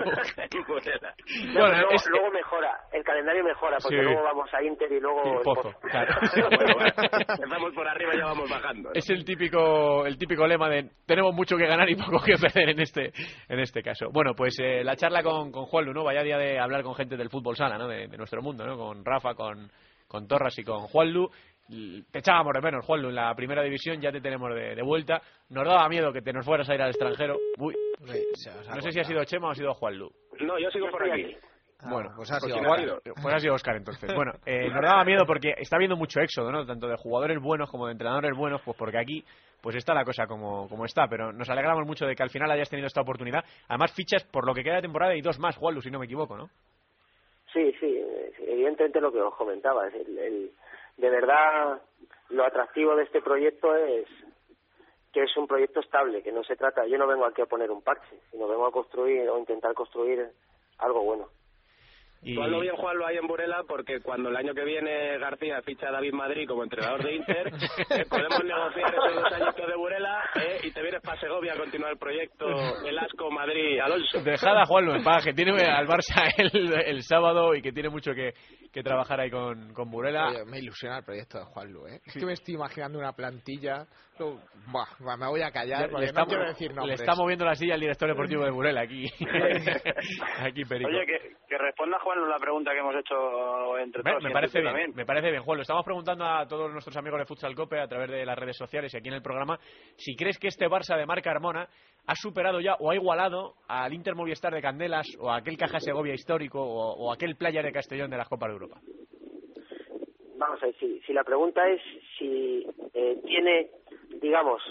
No, Bueno, luego, es- luego mejora, el calendario mejora, porque Sí. luego vamos a Inter y luego... Y el Pozo, Pozo. claro. Bueno, bueno, empezamos por arriba y ya vamos bajando, ¿no? Es el típico el típico lema de tenemos mucho que ganar y poco que perder en este en este caso. Bueno, pues eh, la charla con, con Juanlu, ¿no? Vaya día de hablar con gente del fútbol sala, ¿no? De, de nuestro mundo, ¿no? Con Rafa, con, con Torras y con Juanlu. Y te echábamos de menos, Juanlu, en la primera división, ya te tenemos de, de vuelta. Nos daba miedo que te nos fueras a ir al extranjero. Uy, no sé si ha sido Chema o ha sido Juanlu. No, yo sigo por aquí. Bueno, pues ha sido igual- Oscar. pues ha sido Oscar entonces. Bueno, eh, nos daba miedo porque está habiendo mucho éxodo, ¿no? Tanto de jugadores buenos como de entrenadores buenos, pues porque aquí pues está la cosa como, como está. Pero nos alegramos mucho de que al final hayas tenido esta oportunidad. Además, fichas por lo que queda de temporada y dos más, Juanlu, si no me equivoco, ¿no? Sí, sí, eh, evidentemente lo que os comentaba. Es el, el- de verdad, lo atractivo de este proyecto es que es un proyecto estable, que no se trata... Yo no vengo aquí a poner un parche, sino vengo a construir o intentar construir algo bueno. Y... Tú hazlo bien, Juanlo, ahí en Burela, porque cuando el año que viene García ficha a David Madrid como entrenador de Inter, eh, podemos negociar esos dos añitos de Burela eh, y te vienes para Segovia a continuar el proyecto El Asco Madrid-Alonso. Dejad a Juanlu en paz, que tiene al Barça el, el sábado y que tiene mucho que, que trabajar ahí con, con Burela. Oye, me ilusiona el proyecto de Juanlu, ¿eh? Es que me estoy imaginando una plantilla... lo- Buah, buah, me voy a callar Le- porque le está, no quiero decir le nombres. está moviendo la silla al director deportivo de Burela aquí. Aquí, Perico. Oye, que, que responda Juan la pregunta que hemos hecho entre Me, todos. me y parece entre tú bien, también. me parece bien, Juan. Lo estamos preguntando a todos nuestros amigos de Futsal Cope a través de las redes sociales y aquí en el programa si crees que este Barça de Marc Carmona ha superado ya o ha igualado al Inter Movistar de Candelas o a aquel Caja Segovia histórico o, o aquel Playa de Castellón de las Copas de Europa. Vamos a ver, si, si la pregunta es si eh, tiene, digamos,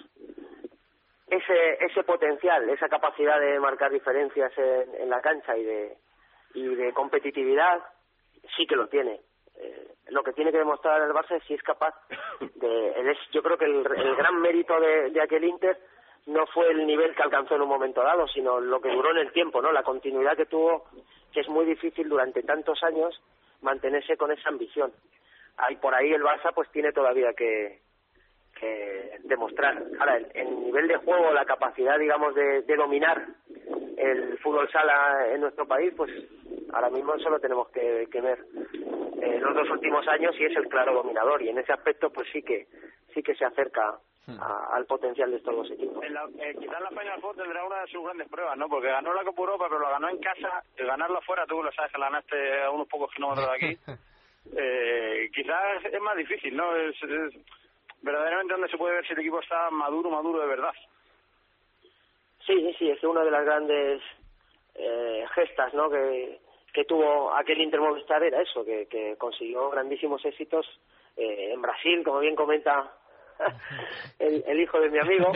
ese ese potencial, esa capacidad de marcar diferencias en, en la cancha y de y de competitividad, sí que lo tiene. Eh, lo que tiene que demostrar el Barça es si es capaz de... él es- yo creo que el, el gran mérito de, de aquel Inter no fue el nivel que alcanzó en un momento dado, sino lo que duró en el tiempo, ¿no? La continuidad que tuvo, que es muy difícil durante tantos años mantenerse con esa ambición. Ahí por ahí el Barça pues tiene todavía que, que demostrar. Ahora, el, el nivel de juego, la capacidad, digamos, de, de dominar el fútbol sala en nuestro país, pues ahora mismo eso lo tenemos que, que ver en los dos últimos años y es el claro dominador y en ese aspecto pues sí que sí que se acerca a- al potencial de estos dos equipos. En la, eh, quizás la Final Four tendrá una de sus grandes pruebas, ¿no? Porque ganó la Copa Europa, pero la ganó en casa. El ganarla fuera, tú lo sabes que la ganaste a unos pocos kilómetros de aquí. Eh, quizás es más difícil, ¿no? Es, es verdaderamente donde se puede ver si el equipo está maduro, maduro de verdad. Sí, sí, es una de las grandes eh, gestas, ¿no? que, que tuvo aquel Inter Movistar era eso, que, que consiguió grandísimos éxitos eh, en Brasil, como bien comenta el, el hijo de mi amigo,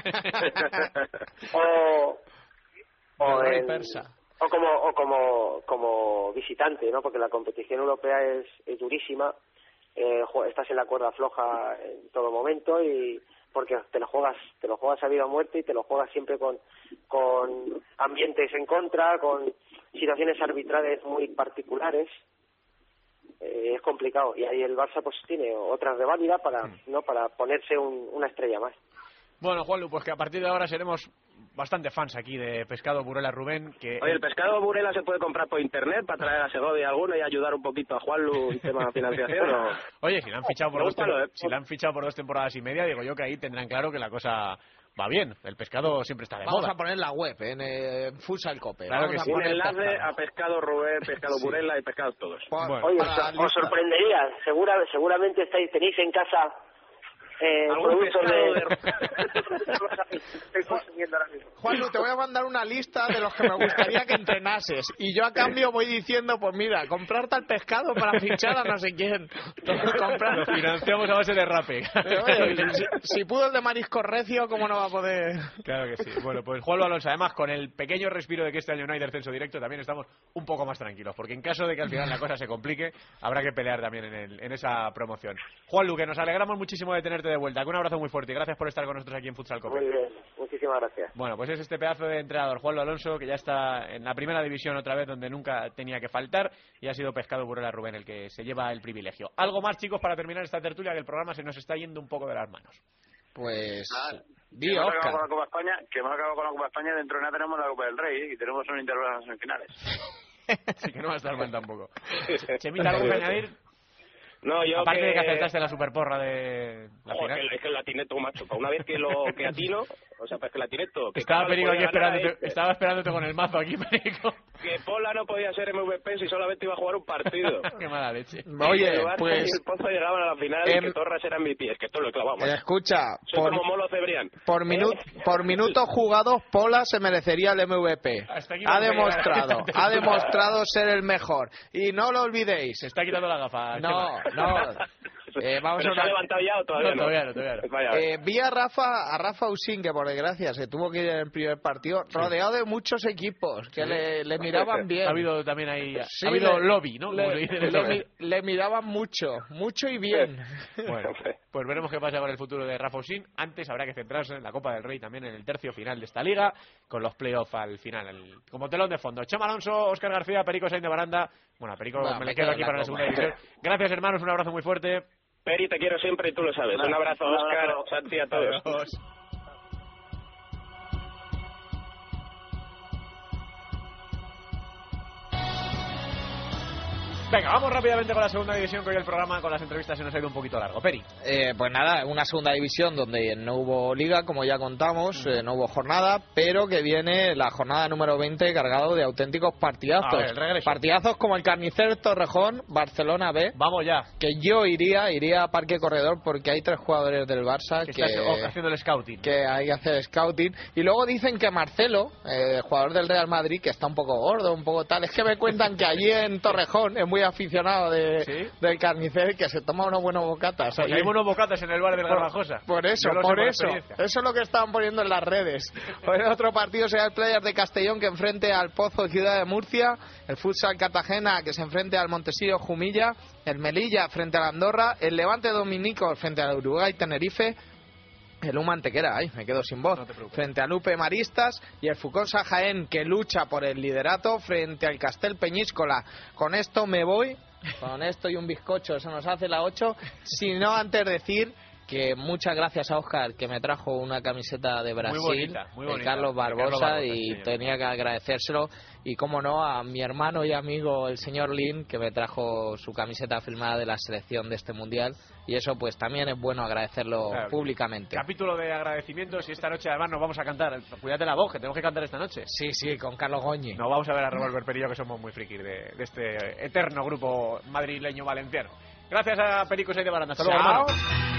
o, o, El rey en- persa. o como o como como visitante, ¿no? Porque la competición europea es, es durísima, eh, jue- estás en la cuerda floja en todo momento y porque te lo juegas te lo juegas a vida o muerte y te lo juegas siempre con con ambientes en contra, con situaciones arbitrales muy particulares. Eh, es complicado y ahí el Barça pues tiene otra reválida para no para ponerse un- una estrella más. Bueno, Juanlu, pues que a partir de ahora seremos bastante fans aquí de Pescado Burela Rubén. Que Oye, el pescado Burela se puede comprar por internet para traer a Segovia alguno y ayudar un poquito a Juanlu en tema de financiación. ¿O? Oye, si la han fichado por dos Pregúntalo, tem- ¿eh? si la han fichado por dos temporadas y media, digo yo que ahí tendrán claro que la cosa va bien. El pescado siempre está de Vamos moda. a poner la web en eh, Futsal Cope. Claro Vamos que a sí. Un poner enlace pescado. a Pescado Rubén, Pescado Sí. Burela y Pescados todos. Bueno, Oye, para la os, lista. os sorprendería, segura, seguramente estáis tenéis en casa eh, ¿Algún productos pescado de... Estoy consumiendo ahora mismo. Juanlu, te voy a mandar una lista de los que me gustaría que entrenases. Y yo a cambio voy diciendo, pues mira, comprar tal pescado para fichar a no sé quién. Comprar Lo tal- financiamos a base de rape. Oye, si, si pudo el de marisco recio, ¿cómo no va a poder? Claro que sí. Bueno, pues Juanlu Alonso, además, con el pequeño respiro de que este año no hay descenso directo, también estamos un poco más tranquilos, porque en caso de que al final la cosa se complique, habrá que pelear también en, el, en esa promoción. Juanlu, que nos alegramos muchísimo de tenerte de vuelta. Un abrazo muy fuerte y gracias por estar con nosotros aquí en Futsal Cope. Muy bien, muchísimas gracias. Bueno, pues es este pedazo de entrenador, Juan Alonso, que ya está en la primera división otra vez, donde nunca tenía que faltar, y ha sido pescado Burela Rubén el que se lleva el privilegio. Algo más, chicos, para terminar esta tertulia, que el programa se nos está yendo un poco de las manos. Pues... Ah, Di, que hemos Oscar. acabado con la Copa España, que hemos acabado con la Copa España, dentro de nada tenemos la Copa del Rey, ¿eh? Y tenemos un intervalo en las semifinales. Así que no va a estar mal tampoco. Chemita, ¿algo que añadir? No, yo Aparte que... de que acertaste la superporra de la Joder, final. que- es que la atiné todo, macho. Para una vez que lo que atino, o sea, pues que la atiné todo. Que Estaba Pola Perico podía aquí ganar esperándote, este. estaba esperándote con el mazo aquí, Perico. Que Pola no podía ser M V P si solamente iba a jugar un partido. Qué mala leche. Oye, Y el Barça pues... y el Pozo llegaban a la final em, y que Torres era M V P. Es que esto lo he clavado, macho. Escucha, Soy por, como Molo Cebrián. por, minu- por minutos jugados, Pola se merecería el M V P. Hasta aquí Ha vamos a llegar. demostrado, ha demostrado ser el mejor. Y no lo olvidéis. Se está quitando la gafa. No, Chema. no. Eh, vamos ¿Pero a se ha hablar- levantado ya o todavía No, no? todavía no, todavía no. Vaya, vaya. Eh, vi a Rafa, a Rafa Usín, que por desgracia se tuvo que ir en el primer partido, rodeado de muchos equipos que le, le miraban bien. Ha habido también ahí... Sí, ha habido le- lobby, ¿no? Como Le, se dice en el le lobby. mi- le miraban mucho, mucho y bien. Bueno, pues veremos qué pasa con el futuro de Rafa Usín. Antes habrá que centrarse en la Copa del Rey, también en el tercio final de esta liga, con los playoffs al final, el- como telón de fondo. Chema Alonso, Óscar García, Perico Sainz de Baranda. Bueno, a Perico Bueno, me me le quedo quedo aquí en para la la segunda Copa. división. Gracias, hermanos, un abrazo muy fuerte. Peri, te quiero siempre y tú lo sabes. Un abrazo, Un Óscar, abrazo. Santi, a todos. Adiós. Venga, vamos rápidamente con la segunda división, que hoy el programa con las entrevistas se nos ha ido un poquito largo. Peri. Eh, pues nada, una segunda división donde no hubo liga, como ya contamos, eh, no hubo jornada, pero que viene la jornada número veinte cargado de auténticos partidazos. A ver, el regreso. Partidazos como el Carnicer Torrejón, Barcelona B, Vamos ya. que yo iría, iría a Parque Corredor porque hay tres jugadores del Barça Que que, estás oh, haciendo el scouting. que hay que hacer scouting. Y luego dicen que Marcelo, eh, jugador del Real Madrid, que está un poco gordo, un poco tal, es que me cuentan que allí en Torrejón es muy aficionado de, ¿Sí? del Carnicer, que se toma unos buenos bocatas. Porque allí. hay buenos bocatas en el bar del Por- Garbajosa. Por eso, Yo lo sé por por eso. experiencia. Eso es lo que estaban poniendo en las redes. Hoy el otro partido será el Players de Castellón que enfrente al Pozo Ciudad de Murcia, el Futsal Cartagena que se enfrente al Montesillo Jumilla, el Melilla frente al Andorra, el Levante Dominico frente al Uruguay Tenerife, el Uma Antequera, ay, me quedo sin voz, No te preocupes. frente al Lupe Maristas y el Fuconsa Jaén que lucha por el liderato frente al Castel Peñíscola. Con esto me voy, con esto y un bizcocho, eso nos hace la ocho, sino antes decir que muchas gracias a Óscar que me trajo una camiseta de Brasil bonita, muy de bonita, Carlos de Carlos Barbosa, Barbosa, y sí, señor. tenía que agradecérselo, y cómo no a mi hermano y amigo el señor Lin que me trajo su camiseta firmada de la selección de este mundial, y eso pues también es bueno agradecerlo Claro. públicamente. Capítulo de agradecimientos, y esta noche además nos vamos a cantar. Cuídate la voz, que tenemos que cantar esta noche. Sí, sí, con Carlos Goñi. No vamos a ver a Revolver Perillo, que somos muy frikis de, de este eterno grupo madrileño-valenciano. Gracias a Perico Sainz de Baranda. Hasta luego, Chao. hermano.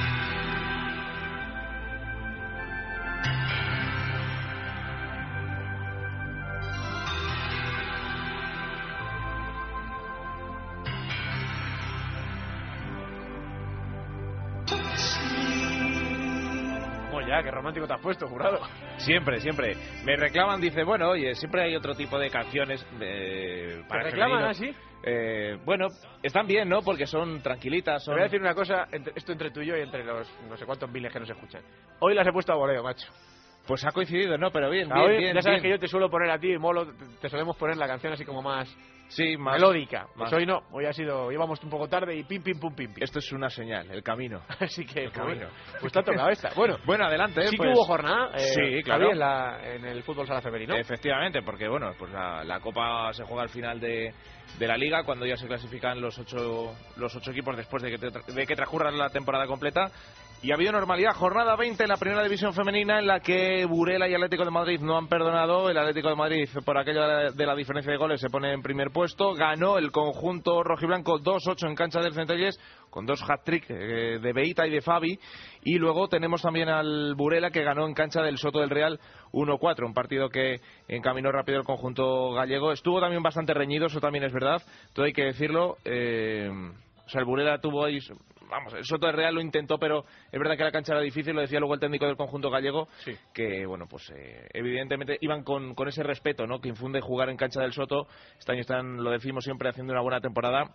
Vamos ya, qué romántico te has puesto, jurado. Siempre, siempre. Me reclaman, dice, bueno, oye, siempre hay otro tipo de canciones eh, ¿Te para el reclaman femenino. así? Eh, bueno, están bien, ¿no? Porque son tranquilitas, Te son... voy a decir una cosa, entre- esto entre tú y yo y entre los no sé cuántos miles que nos escuchan. Hoy las he puesto a voleo, macho. Pues ha coincidido, ¿no? Pero bien, O sea, bien, hoy, bien, ya sabes bien. que yo te suelo poner a ti, Molo, te, te solemos poner la canción así como más, Sí, más... melódica. Pues más. hoy no, hoy ha sido, íbamos un poco tarde y pim, pim, pum, pim, pim. Esto es una señal, el camino. Así que, pues, camino. bueno, pues te ha tocado esta. Bueno, Bueno, adelante, sí pues... que hubo jornada, eh, Sí, claro. Javi, en, la, en el fútbol sala femenino. Efectivamente, porque bueno, pues la, la Copa se juega al final de, de la Liga, cuando ya se clasifican los ocho, los ocho equipos después de que, te- de que transcurra la temporada completa. Y ha habido normalidad, jornada veinte en la primera división femenina, en la que Burela y Atlético de Madrid no han perdonado. El Atlético de Madrid, por aquello de la, de la diferencia de goles, se pone en primer puesto. Ganó el conjunto rojiblanco dos ocho en cancha del Centelles, con dos hat-trick eh, de Beita y de Fabi. Y luego tenemos también al Burela, que ganó en cancha del Soto del Real uno cuatro, un partido que encaminó rápido el conjunto gallego. Estuvo también bastante reñido, eso también es verdad, todo hay que decirlo. Eh, o sea, el Burela tuvo ahí... Vamos, el Soto del Real lo intentó, pero es verdad que la cancha era difícil, lo decía luego el técnico del conjunto gallego, Sí. que, bueno, pues eh, evidentemente iban con, con ese respeto, ¿no?, que infunde jugar en cancha del Soto. Este año están, lo decimos siempre, haciendo una buena temporada.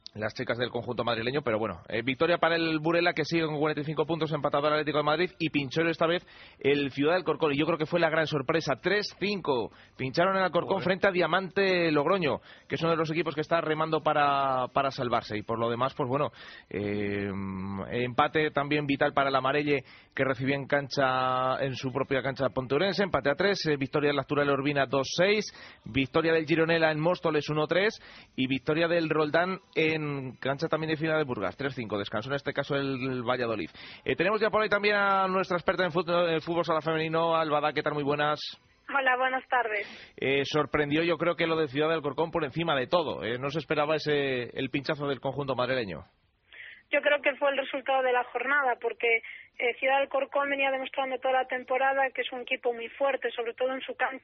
las chicas del conjunto madrileño, pero bueno, eh, victoria para el Burela, que sigue con cuarenta y cinco puntos, empatado al Atlético de Madrid, y pinchó esta vez el Ciudad del Corcón, y yo creo que fue la gran sorpresa. Tres cinco pincharon en Alcorcón frente a Diamante Logroño, que es uno de los equipos que está remando para, para salvarse, y por lo demás, pues bueno, eh, empate también vital para el Amarelle, que recibía en cancha, en su propia cancha Ponteurense, empate a tres, eh, victoria del Lastura Urbina dos seis, victoria del Gironella en Móstoles uno tres, y victoria del Roldán en cancha también de Ciudad de Burgas, tres cinco, descansó en este caso el, el Valladolid. Eh, tenemos ya por ahí también a nuestra experta en fútbol, en fútbol sala femenino, Alba, ¿qué tal? Muy buenas. Hola, buenas tardes. Eh, sorprendió, yo creo, que lo de Ciudad del Corcón por encima de todo. Eh, no se esperaba ese el pinchazo del conjunto madrileño. Yo creo que fue el resultado de la jornada, porque eh, Ciudad del Corcón venía demostrando toda la temporada que es un equipo muy fuerte, sobre todo en su cancha.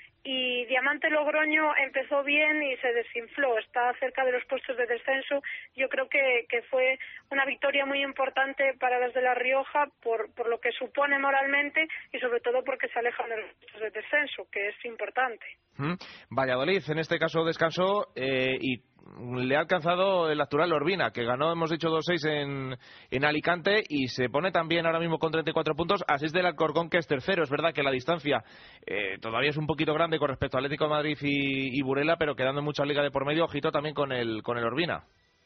Y Diamante Logroño empezó bien y se desinfló, está cerca de los puestos de descenso. Yo creo que, que fue una victoria muy importante para las de La Rioja por, por lo que supone moralmente y sobre todo porque se alejan de los puestos de descenso, que es importante. ¿Mm? Valladolid en este caso descansó eh, y le ha alcanzado el actual Urbina, que ganó, hemos dicho, dos seis en, en Alicante, y se pone también ahora mismo con treinta y cuatro puntos, así es del Alcorcón, que es tercero. Es verdad que la distancia eh, todavía es un poquito grande con respecto a Atlético de Madrid y, y Burela, pero quedando mucha liga de por medio. Ojito también con el con el Urbina.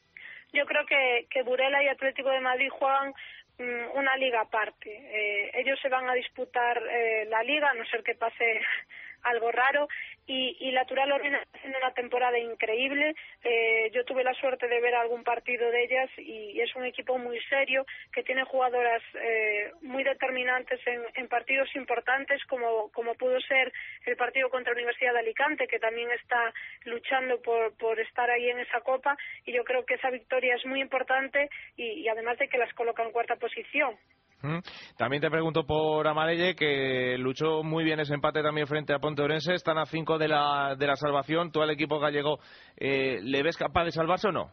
Yo creo que, que Burela y Atlético de Madrid juegan mmm, una liga aparte. Eh, ellos se van a disputar eh, la liga, a no ser que pase algo raro, y, y la Tural Urbina está haciendo una temporada increíble. Eh, yo tuve la suerte de ver algún partido de ellas y, y es un equipo muy serio, que tiene jugadoras eh, muy determinantes en, en partidos importantes, como, como pudo ser el partido contra la Universidad de Alicante, que también está luchando por, por estar ahí en esa copa, y yo creo que esa victoria es muy importante, y, y además de que las coloca en cuarta posición. También te pregunto por Amarelle, que luchó muy bien ese empate también frente a Ponteurense. Están a cinco de la, de la salvación. ¿Tú al equipo gallego eh, le ves capaz de salvarse o no?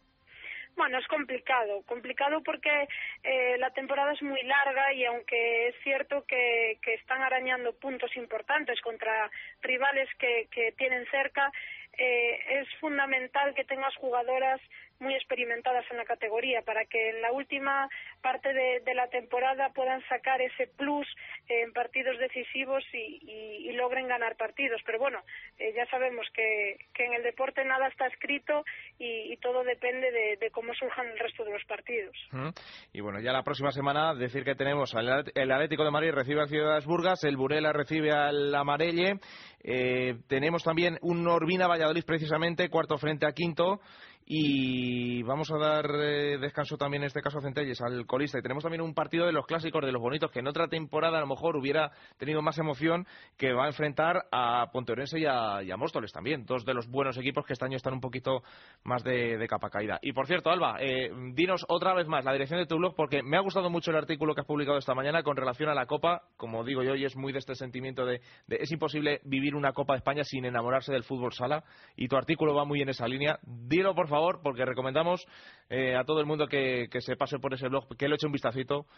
Bueno, es complicado, complicado porque eh, la temporada es muy larga, y aunque es cierto que, que están arañando puntos importantes contra rivales que, que tienen cerca, eh, es fundamental que tengas jugadoras muy experimentadas en la categoría para que en la última parte de, de la temporada puedan sacar ese plus eh, en partidos decisivos y, y, y logren ganar partidos. Pero bueno, eh, ya sabemos que, que en el deporte nada está escrito y, y todo depende de, de cómo surjan el resto de los partidos. Uh-huh. Y bueno, ya la próxima semana decir que tenemos al, el Atlético de Madrid recibe al Ciudad de Burgas, el Burela recibe al Amarelle, eh, tenemos también un Urbina Valladolid precisamente, cuarto frente a quinto. Y vamos a dar eh, descanso también en este caso a Centelles, al colista. Y tenemos también un partido de los clásicos, de los bonitos, que en otra temporada a lo mejor hubiera tenido más emoción, que va a enfrentar a Ponteurense y a, y a Móstoles también. Dos de los buenos equipos que este año están un poquito más de, de capa caída. Y por cierto, Alba, eh, dinos otra vez más la dirección de tu blog, porque me ha gustado mucho el artículo que has publicado esta mañana con relación a la Copa. Como digo yo, y es muy de este sentimiento de, de es imposible vivir una Copa de España sin enamorarse del fútbol sala. Y tu artículo va muy en esa línea. Dilo, por favor. Favor, porque recomendamos eh, a todo el mundo que, que se pase por ese blog, que le eche un vistacito.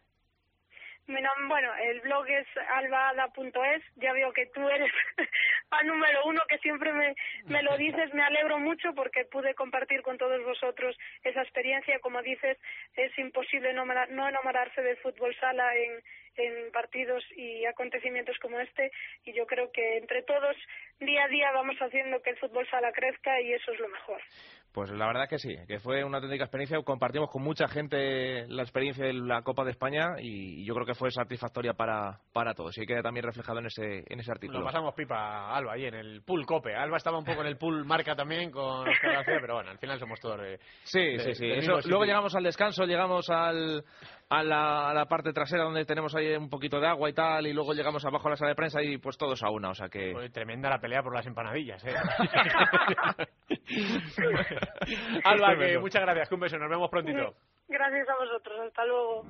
Bueno, el blog es albaada punto es. Ya veo que tú eres fan número uno, que siempre me, me lo dices. Me alegro mucho porque pude compartir con todos vosotros esa experiencia. Como dices, es imposible no, no enamorarse del fútbol sala en, en partidos y acontecimientos como este, y yo creo que entre todos día a día vamos haciendo que el fútbol sala crezca, y eso es lo mejor. Pues la verdad que sí, que fue una auténtica experiencia. Compartimos con mucha gente la experiencia de la Copa de España, y yo creo que fue satisfactoria para, para todos, y queda también reflejado en ese en ese artículo. Lo pasamos pipa, Alba, ahí en el pool Cope. Alba estaba un poco en el pool Marca también con Oscar García, pero bueno, al final somos todos de, sí, de, sí, sí. de Eso, luego llegamos al descanso, llegamos al a la, a la parte trasera donde tenemos ahí un poquito de agua y tal, y luego llegamos abajo a la sala de prensa y pues todos a una, o sea que... Pues tremenda la pelea por las empanadillas, ¿eh? Alba, que muchas gracias, que un beso, nos vemos prontito. Gracias a vosotros, hasta luego.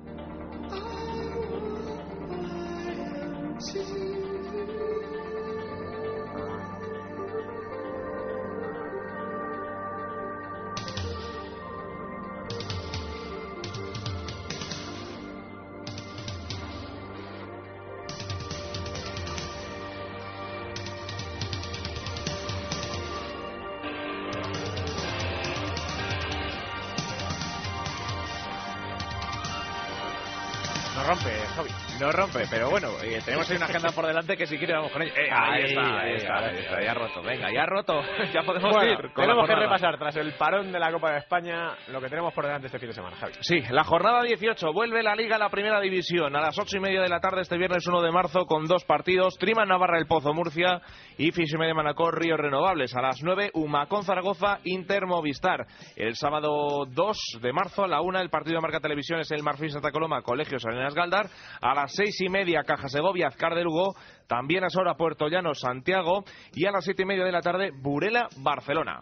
nos rompe, Javi. No rompe, pero bueno, eh, tenemos ahí una agenda por delante que si quiere vamos con ella. Eh, ahí, ahí, está, ahí, está, ahí está, ya ha roto. Venga, ya ha roto. Ya podemos bueno, ir. Con tenemos que repasar tras el parón de la Copa de España lo que tenemos por delante este fin de semana, Javi. Sí, la jornada dieciocho vuelve la Liga a la Primera División a las ocho y media de la tarde este viernes uno de marzo con dos partidos: Triman Navarra El Pozo Murcia y Fisimedia Manacor Ríos Renovables. A las nueve Humacón Zaragoza Inter Movistar. El sábado dos de marzo a la una el partido de Marca Televisión es el Marfil Santa Coloma Colegios Arenas Galdar. A las seis y media Caja Segovia Azcar de Lugo. También a esa hora Puerto Llano Santiago. Y a las siete y media de la tarde Burela Barcelona.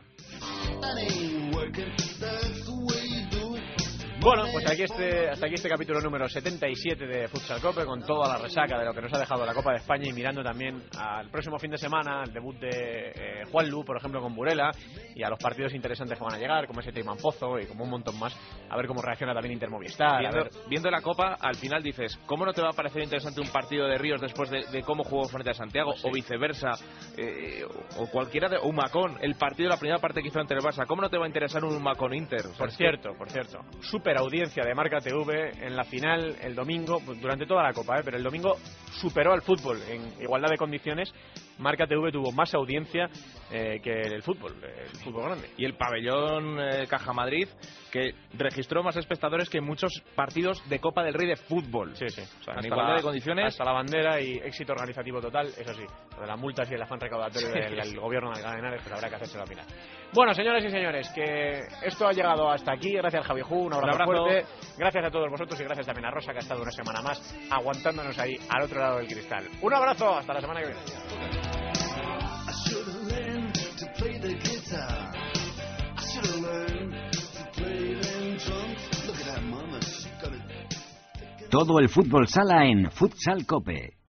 Bueno, pues aquí este, hasta aquí este capítulo número setenta y siete de Futsal Cope, con toda la resaca de lo que nos ha dejado la Copa de España y mirando también al próximo fin de semana, el debut de eh, Juanlu, por ejemplo, con Burela, y a los partidos interesantes que van a llegar, como ese Triman Pozo y como un montón más, a ver cómo reacciona también Inter Movistar. Viendo, a ver... viendo la Copa, al final dices, ¿cómo no te va a parecer interesante un partido de Ríos después de, de cómo jugó frente a Santiago? Pues sí. O viceversa, eh, o cualquiera de... O Humacón, el partido de la primera parte que hizo ante el Barça, ¿cómo no te va a interesar un Humacón Inter? O sea, por cierto, que... por cierto, súper audiencia de Marca T V en la final el domingo, durante toda la Copa, ¿eh? Pero el domingo superó al fútbol en igualdad de condiciones. Marca T V tuvo más audiencia eh, que el fútbol, el fútbol grande. Y el pabellón eh, Caja Madrid, que registró más espectadores que muchos partidos de Copa del Rey de fútbol. Sí, sí. O sea, en hasta igualdad la, de condiciones. Hasta la bandera y éxito organizativo total, eso sí. Lo de las multas y el afán recaudatorio sí. del, del gobierno de Alcalá de Henares, pues habrá que hacérselo mirar. Bueno, señoras y señores, que esto ha llegado hasta aquí. Gracias, Javi Ju, un abrazo, un abrazo fuerte. Gracias a todos vosotros y gracias también a Rosa, que ha estado una semana más aguantándonos ahí al otro lado del cristal. Un abrazo, hasta la semana que viene. Todo el fútbol sala en Futsal Cope.